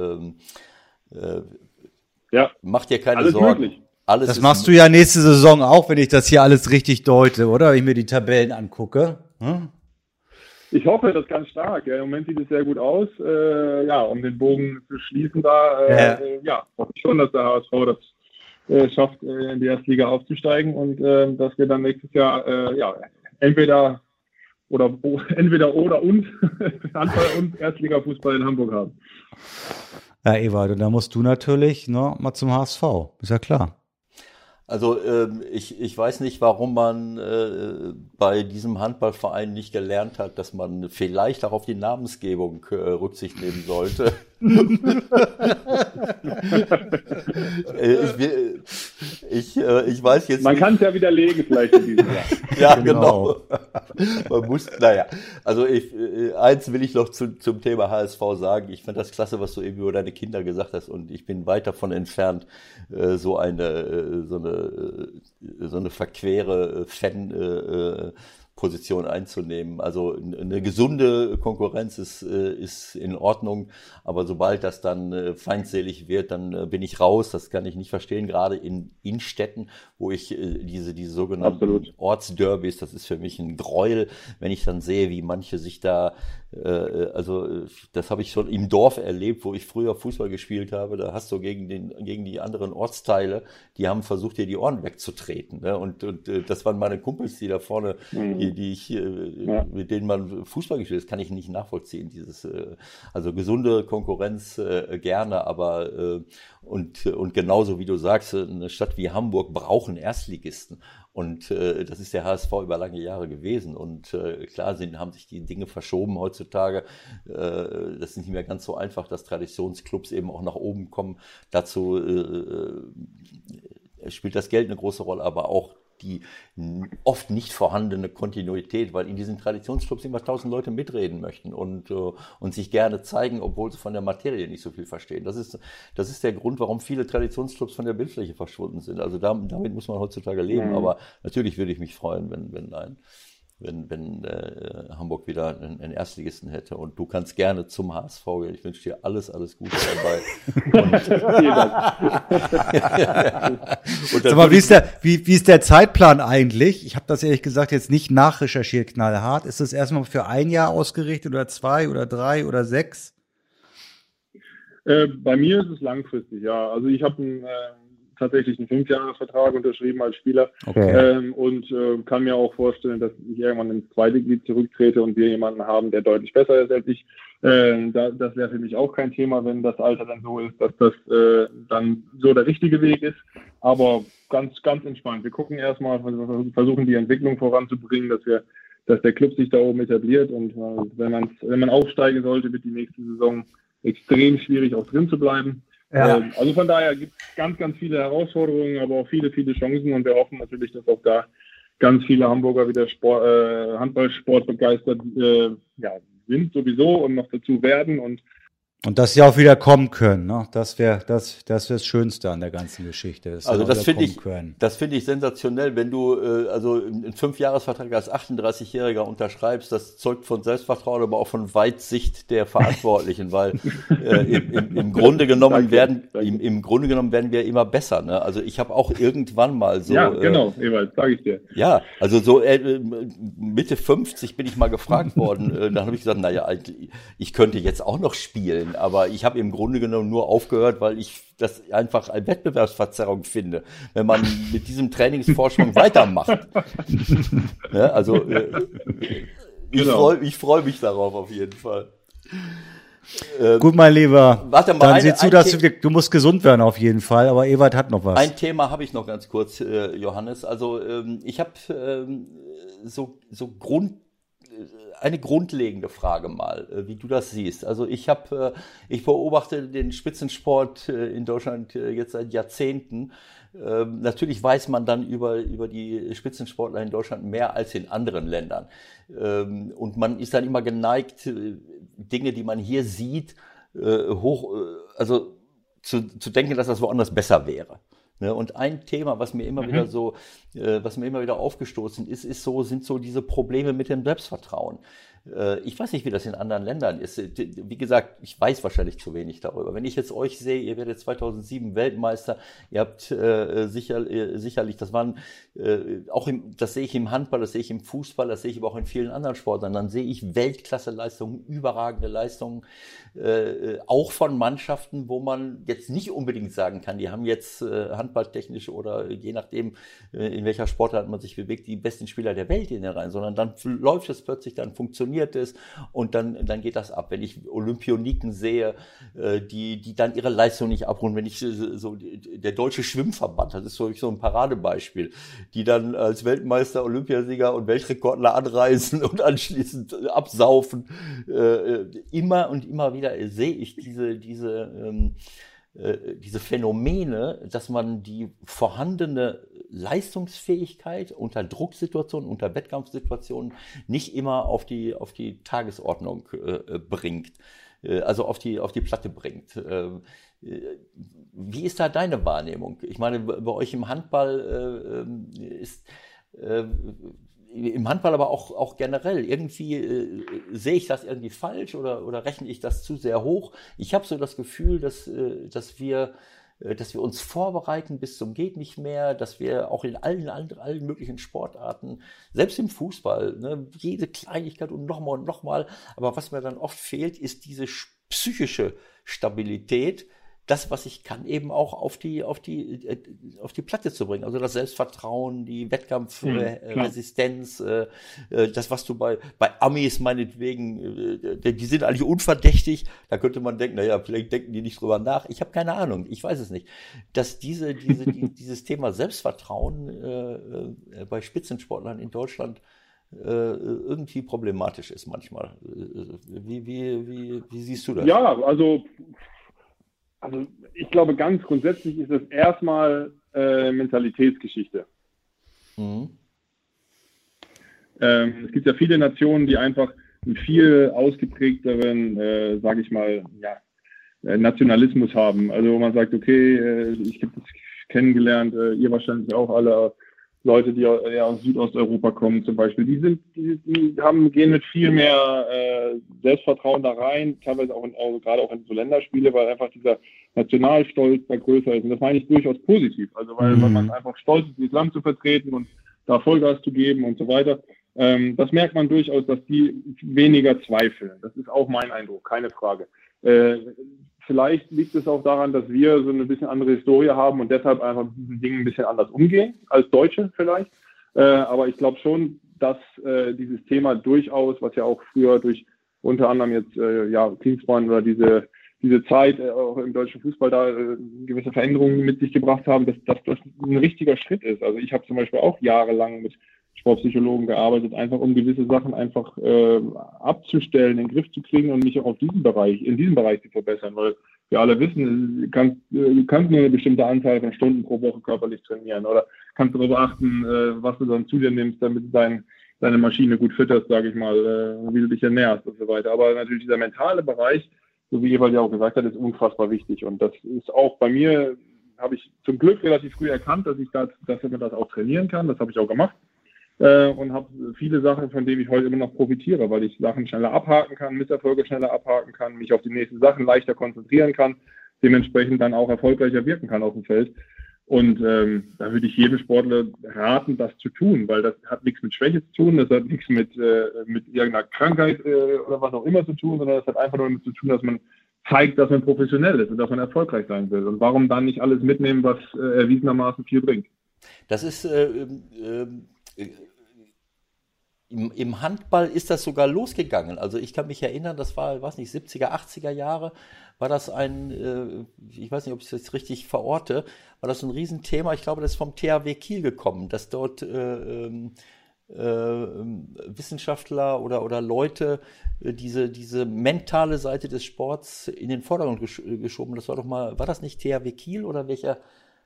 Speaker 2: macht dir keine Sorgen.
Speaker 4: Möglich.
Speaker 3: Das machst du ja nächste Saison auch, wenn ich das hier alles richtig deute, oder? Wenn ich mir die Tabellen angucke.
Speaker 4: Ich hoffe das ganz stark. Ja, im Moment sieht es sehr gut aus. Um den Bogen zu schließen, hoffe ich schon, dass der HSV das schafft, in die erste Liga aufzusteigen und dass wir dann nächstes Jahr entweder und Handball und Erstliga-Fußball in Hamburg haben.
Speaker 3: Ja, Ewald, und da musst du natürlich mal zum HSV. Ist ja klar.
Speaker 2: Also ich weiß nicht, warum man bei diesem Handballverein nicht gelernt hat, dass man vielleicht auch auf die Namensgebung Rücksicht nehmen sollte. Ich weiß jetzt
Speaker 4: Man kann es ja widerlegen vielleicht in diesem Jahr.
Speaker 2: Ja, genau. Man muss, also eins will ich noch zum Thema HSV sagen. Ich fand das klasse, was du eben über deine Kinder gesagt hast und ich bin weit davon entfernt, so eine verquere Position einzunehmen. Also eine gesunde Konkurrenz ist in Ordnung, aber sobald das dann feindselig wird, dann bin ich raus. Das kann ich nicht verstehen, gerade in Städten, wo ich diese sogenannten Ortsderbys, das ist für mich ein Gräuel, wenn ich dann sehe, wie manche sich da, also das habe ich schon im Dorf erlebt, wo ich früher Fußball gespielt habe. Da hast du gegen die anderen Ortsteile, die haben versucht, dir die Ohren wegzutreten. Ne? Und das waren meine Kumpels, die da vorne, mit denen man Fußball gespielt hat. Das kann ich nicht nachvollziehen. Also gesunde Konkurrenz gerne, aber und genauso wie du sagst, eine Stadt wie Hamburg braucht einen Erstligisten. Und das ist der HSV über lange Jahre gewesen. Und klar haben sich die Dinge verschoben heutzutage. Das ist nicht mehr ganz so einfach, dass Traditionsclubs eben auch nach oben kommen. Dazu spielt das Geld eine große Rolle, aber auch die oft nicht vorhandene Kontinuität, weil in diesen Traditionsclubs immer 1000 Leute mitreden möchten und sich gerne zeigen, obwohl sie von der Materie nicht so viel verstehen. Das ist der Grund, warum viele Traditionsclubs von der Bildfläche verschwunden sind. Also damit muss man heutzutage leben, aber natürlich würde ich mich freuen, wenn Hamburg wieder einen Erstligisten hätte. Und du kannst gerne zum HSV gehen. Ich wünsche dir alles Gute dabei.
Speaker 3: Sag mal, wie ist der Zeitplan eigentlich? Ich habe das ehrlich gesagt jetzt nicht nachrecherchiert, knallhart. Ist das erstmal für 1 Jahr ausgerichtet oder 2 oder 3 oder 6?
Speaker 4: Bei mir ist es langfristig, ja. Also ich habe tatsächlich einen 5-Jahres-Vertrag unterschrieben als Spieler und kann mir auch vorstellen, dass ich irgendwann ins zweite Glied zurücktrete und wir jemanden haben, der deutlich besser ist als ich. Das wäre für mich auch kein Thema, wenn das Alter dann so ist, dass das dann so der richtige Weg ist. Aber ganz, ganz entspannt. Wir gucken erstmal, versuchen die Entwicklung voranzubringen, dass der Club sich da oben etabliert und wenn man aufsteigen sollte, wird die nächste Saison extrem schwierig, auch drin zu bleiben. Ja. Also von daher gibt es ganz, ganz viele Herausforderungen, aber auch viele, viele Chancen und wir hoffen natürlich, dass auch da ganz viele Hamburger wieder Handballsport begeistert sind sowieso und noch dazu werden und
Speaker 3: dass sie auch wieder kommen können, ne? Das wäre das Schönste an der ganzen Geschichte.
Speaker 2: Also das finde ich sensationell, wenn du also einen 5-Jahres-Vertrag als 38-Jähriger unterschreibst, das zeugt von Selbstvertrauen, aber auch von Weitsicht der Verantwortlichen, weil im Grunde genommen werden wir immer besser, ne? Also ich habe auch irgendwann mal so
Speaker 4: genau, Ewald, sage ich dir.
Speaker 2: Ja, also so Mitte 50 bin ich mal gefragt worden, dann habe ich gesagt, naja, ich könnte jetzt auch noch spielen. Aber ich habe im Grunde genommen nur aufgehört, weil ich das einfach eine Wettbewerbsverzerrung finde, wenn man mit diesem Trainingsvorsprung weitermacht. Ja, also ich freue mich darauf auf jeden Fall.
Speaker 3: Gut, mein Lieber.
Speaker 2: Warte mal,
Speaker 3: dann sieh zu, dass du musst gesund werden auf jeden Fall. Aber Ewald hat noch was.
Speaker 2: Ein Thema habe ich noch ganz kurz, Johannes. Also ich habe eine grundlegende Frage mal, wie du das siehst. Also ich beobachte den Spitzensport in Deutschland jetzt seit Jahrzehnten. Natürlich weiß man dann über die Spitzensportler in Deutschland mehr als in anderen Ländern. Und man ist dann immer geneigt, Dinge, die man hier sieht, zu denken, dass das woanders besser wäre. Und ein Thema, was mir immer wieder aufgestoßen ist, sind so diese Probleme mit dem Selbstvertrauen. Ich weiß nicht, wie das in anderen Ländern ist. Wie gesagt, ich weiß wahrscheinlich zu wenig darüber. Wenn ich jetzt euch sehe, ihr werdet 2007 Weltmeister, ihr habt sicherlich, das sehe ich im Handball, das sehe ich im Fußball, das sehe ich aber auch in vielen anderen Sportarten, dann sehe ich Weltklasse-Leistungen, überragende Leistungen, auch von Mannschaften, wo man jetzt nicht unbedingt sagen kann, die haben jetzt handballtechnisch oder je nachdem, in welcher Sportart man sich bewegt, die besten Spieler der Welt in den Reihen, sondern dann läuft es plötzlich, dann funktioniert es und dann geht das ab. Wenn ich Olympioniken sehe, die dann ihre Leistung nicht abrunden, wenn ich der Deutsche Schwimmverband, das ist so ein Paradebeispiel, die dann als Weltmeister, Olympiasieger und Weltrekordler anreisen und anschließend absaufen. Immer und immer wieder sehe ich diese Phänomene, dass man die vorhandene Leistungsfähigkeit unter Drucksituationen, unter Wettkampfsituationen nicht immer auf die Tagesordnung bringt, also auf die Platte bringt. Wie ist da deine Wahrnehmung? Ich meine, bei euch im Handball im Handball, aber auch generell. Irgendwie sehe ich das irgendwie falsch oder rechne ich das zu sehr hoch. Ich habe so das Gefühl, dass wir uns vorbereiten bis zum geht nicht mehr, dass wir auch in allen möglichen Sportarten, selbst im Fußball, ne, jede Kleinigkeit und nochmal. Aber was mir dann oft fehlt, ist diese psychische Stabilität, das, was ich kann, eben auch auf die Platte zu bringen. Also das Selbstvertrauen, die Wettkampfresistenz, das, was du bei Amis meinetwegen, die sind eigentlich unverdächtig. Da könnte man denken, naja, vielleicht denken die nicht drüber nach. Ich habe keine Ahnung, ich weiß es nicht. Dass dieses Thema Selbstvertrauen bei Spitzensportlern in Deutschland irgendwie problematisch ist manchmal. Wie siehst du das?
Speaker 4: Ja, also ich glaube, ganz grundsätzlich ist es erstmal Mentalitätsgeschichte.
Speaker 2: Mhm.
Speaker 4: Es gibt ja viele Nationen, die einfach einen viel ausgeprägteren, sage ich mal, Nationalismus haben. Also wo man sagt, okay, ich habe das kennengelernt, ihr wahrscheinlich auch alle Leute, die aus Südosteuropa kommen zum Beispiel, die gehen mit viel mehr Selbstvertrauen da rein, teilweise gerade auch in so Länderspiele, weil einfach dieser Nationalstolz da größer ist. Und das meine ich durchaus positiv. Also weil man einfach stolz ist, dieses Land zu vertreten und da Vollgas zu geben und so weiter. Das merkt man durchaus, dass die weniger zweifeln. Das ist auch mein Eindruck, keine Frage. Vielleicht liegt es auch daran, dass wir so eine bisschen andere Historie haben und deshalb einfach mit diesen Dingen ein bisschen anders umgehen, als Deutsche vielleicht. Aber ich glaube schon, dass dieses Thema durchaus, was ja auch früher durch unter anderem jetzt Klinsmann oder diese Zeit auch im deutschen Fußball da gewisse Veränderungen mit sich gebracht haben, dass das ein richtiger Schritt ist. Also ich habe zum Beispiel auch jahrelang mit Sportpsychologen gearbeitet, einfach um gewisse Sachen einfach abzustellen, in den Griff zu kriegen und mich auch in diesem Bereich zu verbessern, weil wir alle wissen, du kannst nur eine bestimmte Anzahl von Stunden pro Woche körperlich trainieren oder kannst darauf achten, was du dann zu dir nimmst, damit du deine Maschine gut fütterst, sage ich mal, wie du dich ernährst und so weiter. Aber natürlich dieser mentale Bereich, so wie Ewald ja auch gesagt hat, ist unfassbar wichtig und das ist auch bei mir, habe ich zum Glück relativ früh erkannt, dass man das auch trainieren kann, das habe ich auch gemacht. Und habe viele Sachen, von denen ich heute immer noch profitiere, weil ich Sachen schneller abhaken kann, Misserfolge schneller abhaken kann, mich auf die nächsten Sachen leichter konzentrieren kann, dementsprechend dann auch erfolgreicher wirken kann auf dem Feld. Und da würde ich jedem Sportler raten, das zu tun, weil das hat nichts mit Schwäche zu tun, das hat nichts mit irgendeiner Krankheit oder was auch immer zu tun, sondern das hat einfach nur damit zu tun, dass man zeigt, dass man professionell ist und dass man erfolgreich sein will. Und warum dann nicht alles mitnehmen, was erwiesenermaßen viel bringt?
Speaker 2: Das ist im Handball ist das sogar losgegangen. Also ich kann mich erinnern, das war, 70er, 80er Jahre, war das ich weiß nicht, ob ich das jetzt richtig verorte, war das ein Riesenthema. Ich glaube, das ist vom THW Kiel gekommen, dass dort Wissenschaftler oder Leute diese mentale Seite des Sports in den Vordergrund geschoben. Das war das nicht THW Kiel oder welcher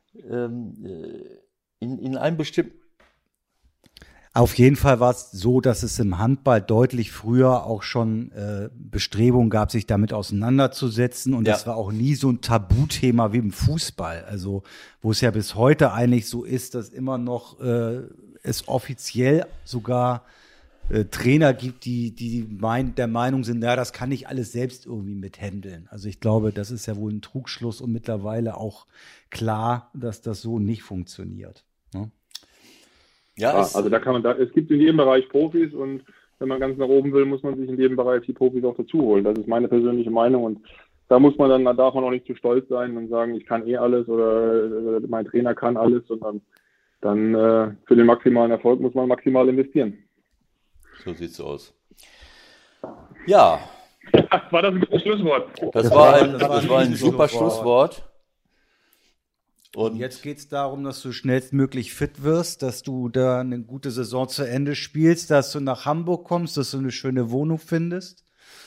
Speaker 2: in einem bestimmten.
Speaker 3: Auf jeden Fall war es so, dass es im Handball deutlich früher auch schon Bestrebungen gab, sich damit auseinanderzusetzen. Und das war auch nie so ein Tabuthema wie im Fußball. Also wo es ja bis heute eigentlich so ist, dass immer noch es offiziell sogar Trainer gibt, die der Meinung sind, ja, das kann ich alles selbst irgendwie mithändeln. Also ich glaube, das ist ja wohl ein Trugschluss und mittlerweile auch klar, dass das so nicht funktioniert. Ne?
Speaker 4: Ja, also es gibt in jedem Bereich Profis und wenn man ganz nach oben will, muss man sich in jedem Bereich die Profis auch dazu holen. Das ist meine persönliche Meinung und da darf man auch nicht zu stolz sein und sagen, ich kann alles oder mein Trainer kann alles, sondern dann für den maximalen Erfolg muss man maximal investieren.
Speaker 2: So sieht's aus. Ja.
Speaker 4: War das ein gutes Schlusswort?
Speaker 2: Das war ein super Schlusswort.
Speaker 3: Und jetzt geht es darum, dass du schnellstmöglich fit wirst, dass du da eine gute Saison zu Ende spielst, dass du nach Hamburg kommst, dass du eine schöne Wohnung findest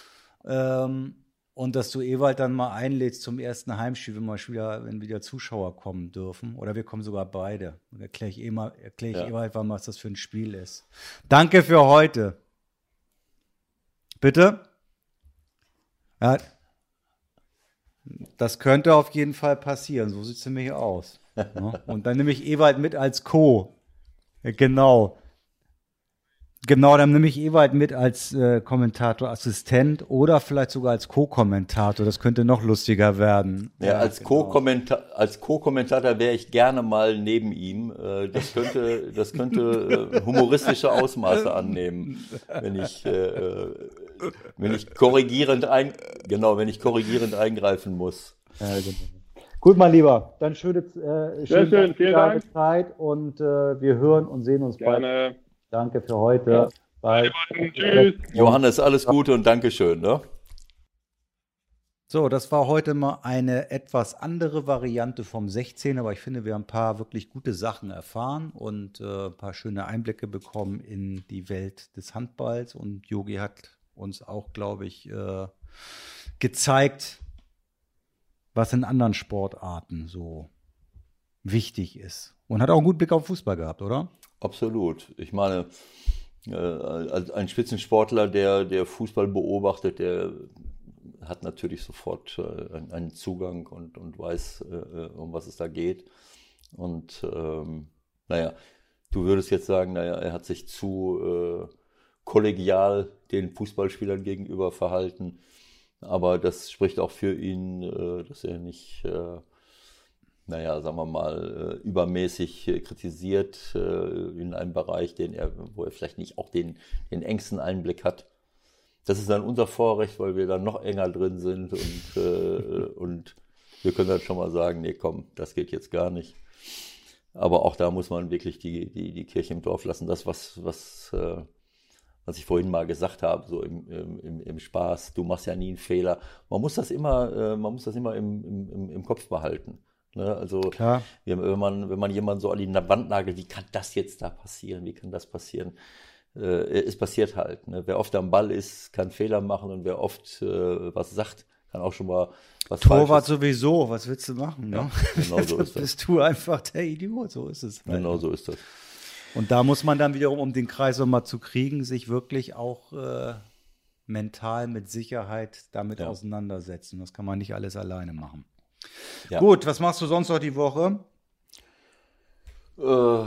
Speaker 3: und dass du Ewald dann mal einlädst zum ersten Heimspiel, wenn wieder Zuschauer kommen dürfen. Oder wir kommen sogar beide. Und erkläre ich Ewald, was das für ein Spiel ist. Danke für heute. Bitte? Ja. Das könnte auf jeden Fall passieren. So sieht es nämlich aus. Ja? Und dann nehme ich Ewald mit als Co. Genau. Genau, dann nehme ich Ewald mit als Kommentator, Assistent oder vielleicht sogar als Co-Kommentator. Das könnte noch lustiger werden.
Speaker 2: Ja, als Co-Kommentator wäre ich gerne mal neben ihm. Das könnte humoristische Ausmaße annehmen, wenn ich korrigierend eingreifen muss.
Speaker 3: Ja, genau. Gut, mein Lieber, dann schöne
Speaker 4: schön, vielen Dank.
Speaker 3: Zeit und wir hören und sehen uns
Speaker 4: gerne.
Speaker 3: Bald. Danke für heute.
Speaker 4: Bye. Tschüss.
Speaker 2: Johannes, alles Gute und Dankeschön. Ne?
Speaker 3: So, das war heute mal eine etwas andere Variante vom 16, aber ich finde, wir haben ein paar wirklich gute Sachen erfahren und ein paar schöne Einblicke bekommen in die Welt des Handballs. Und Yogi hat uns auch, glaube ich, gezeigt, was in anderen Sportarten so wichtig ist. Und hat auch einen guten Blick auf Fußball gehabt, oder?
Speaker 2: Absolut. Ich meine, als ein Spitzensportler, der Fußball beobachtet, der hat natürlich sofort einen Zugang und weiß, um was es da geht. Und du würdest jetzt sagen, er hat sich zu kollegial den Fußballspielern gegenüber verhalten. Aber das spricht auch für ihn, dass er nicht, sagen wir mal, übermäßig kritisiert in einem Bereich, wo er vielleicht nicht auch den engsten Einblick hat. Das ist dann unser Vorrecht, weil wir dann noch enger drin sind und wir können dann schon mal sagen, nee, komm, das geht jetzt gar nicht. Aber auch da muss man wirklich die Kirche im Dorf lassen. Das, was ich vorhin mal gesagt habe, so im Spaß, du machst ja nie einen Fehler. Man muss das immer im Kopf behalten. Ne? Also klar. Wenn man jemanden so an die Wand nagelt, wie kann das jetzt da passieren? Wie kann das passieren? Es passiert halt. Ne? Wer oft am Ball ist, kann Fehler machen und wer oft was sagt, kann auch schon mal was
Speaker 3: Torwart
Speaker 2: Falsches.
Speaker 3: Sowieso, was willst du machen? Ne?
Speaker 2: Ja, genau so ist das.
Speaker 3: Bist du einfach der Idiot, so ist es.
Speaker 2: Genau so ist das.
Speaker 3: Und da muss man dann wiederum, um den Kreis nochmal zu kriegen, sich wirklich auch mental mit Sicherheit damit auseinandersetzen. Das kann man nicht alles alleine machen. Ja. Gut, was machst du sonst noch die Woche?
Speaker 2: Wenn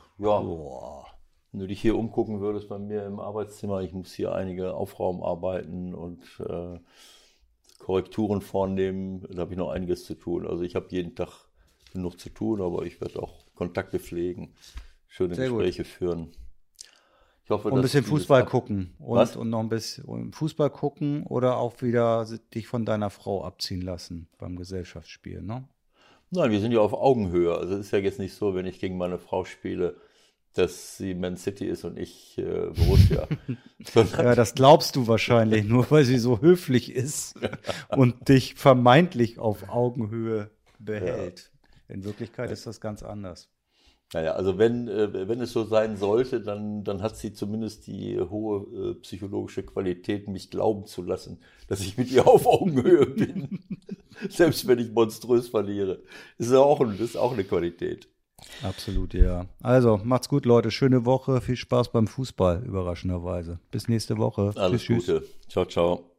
Speaker 2: du dich hier umgucken würdest bei mir im Arbeitszimmer, ich muss hier einige Aufraumarbeiten und Korrekturen vornehmen, da habe ich noch einiges zu tun. Also ich habe jeden Tag genug zu tun, aber ich werde auch Kontakte pflegen, schöne Gespräche führen. Ich hoffe,
Speaker 3: und ein bisschen Fußball gucken und noch ein bisschen Fußball gucken oder auch wieder dich von deiner Frau abziehen lassen beim Gesellschaftsspiel, ne?
Speaker 2: Nein, wir sind ja auf Augenhöhe. Also es ist ja jetzt nicht so, wenn ich gegen meine Frau spiele, dass sie Man City ist und ich Borussia.
Speaker 3: Ja, das glaubst du wahrscheinlich nur, weil sie so höflich ist und dich vermeintlich auf Augenhöhe behält. Ja. In Wirklichkeit ist das ganz anders.
Speaker 2: Naja, also wenn es so sein sollte, dann hat sie zumindest die hohe psychologische Qualität, mich glauben zu lassen, dass ich mit ihr auf Augenhöhe bin. Selbst wenn ich monströs verliere. Das ist auch eine Qualität.
Speaker 3: Absolut, ja. Also, macht's gut, Leute. Schöne Woche. Viel Spaß beim Fußball, überraschenderweise. Bis nächste Woche.
Speaker 2: Alles Gute. Ciao, ciao.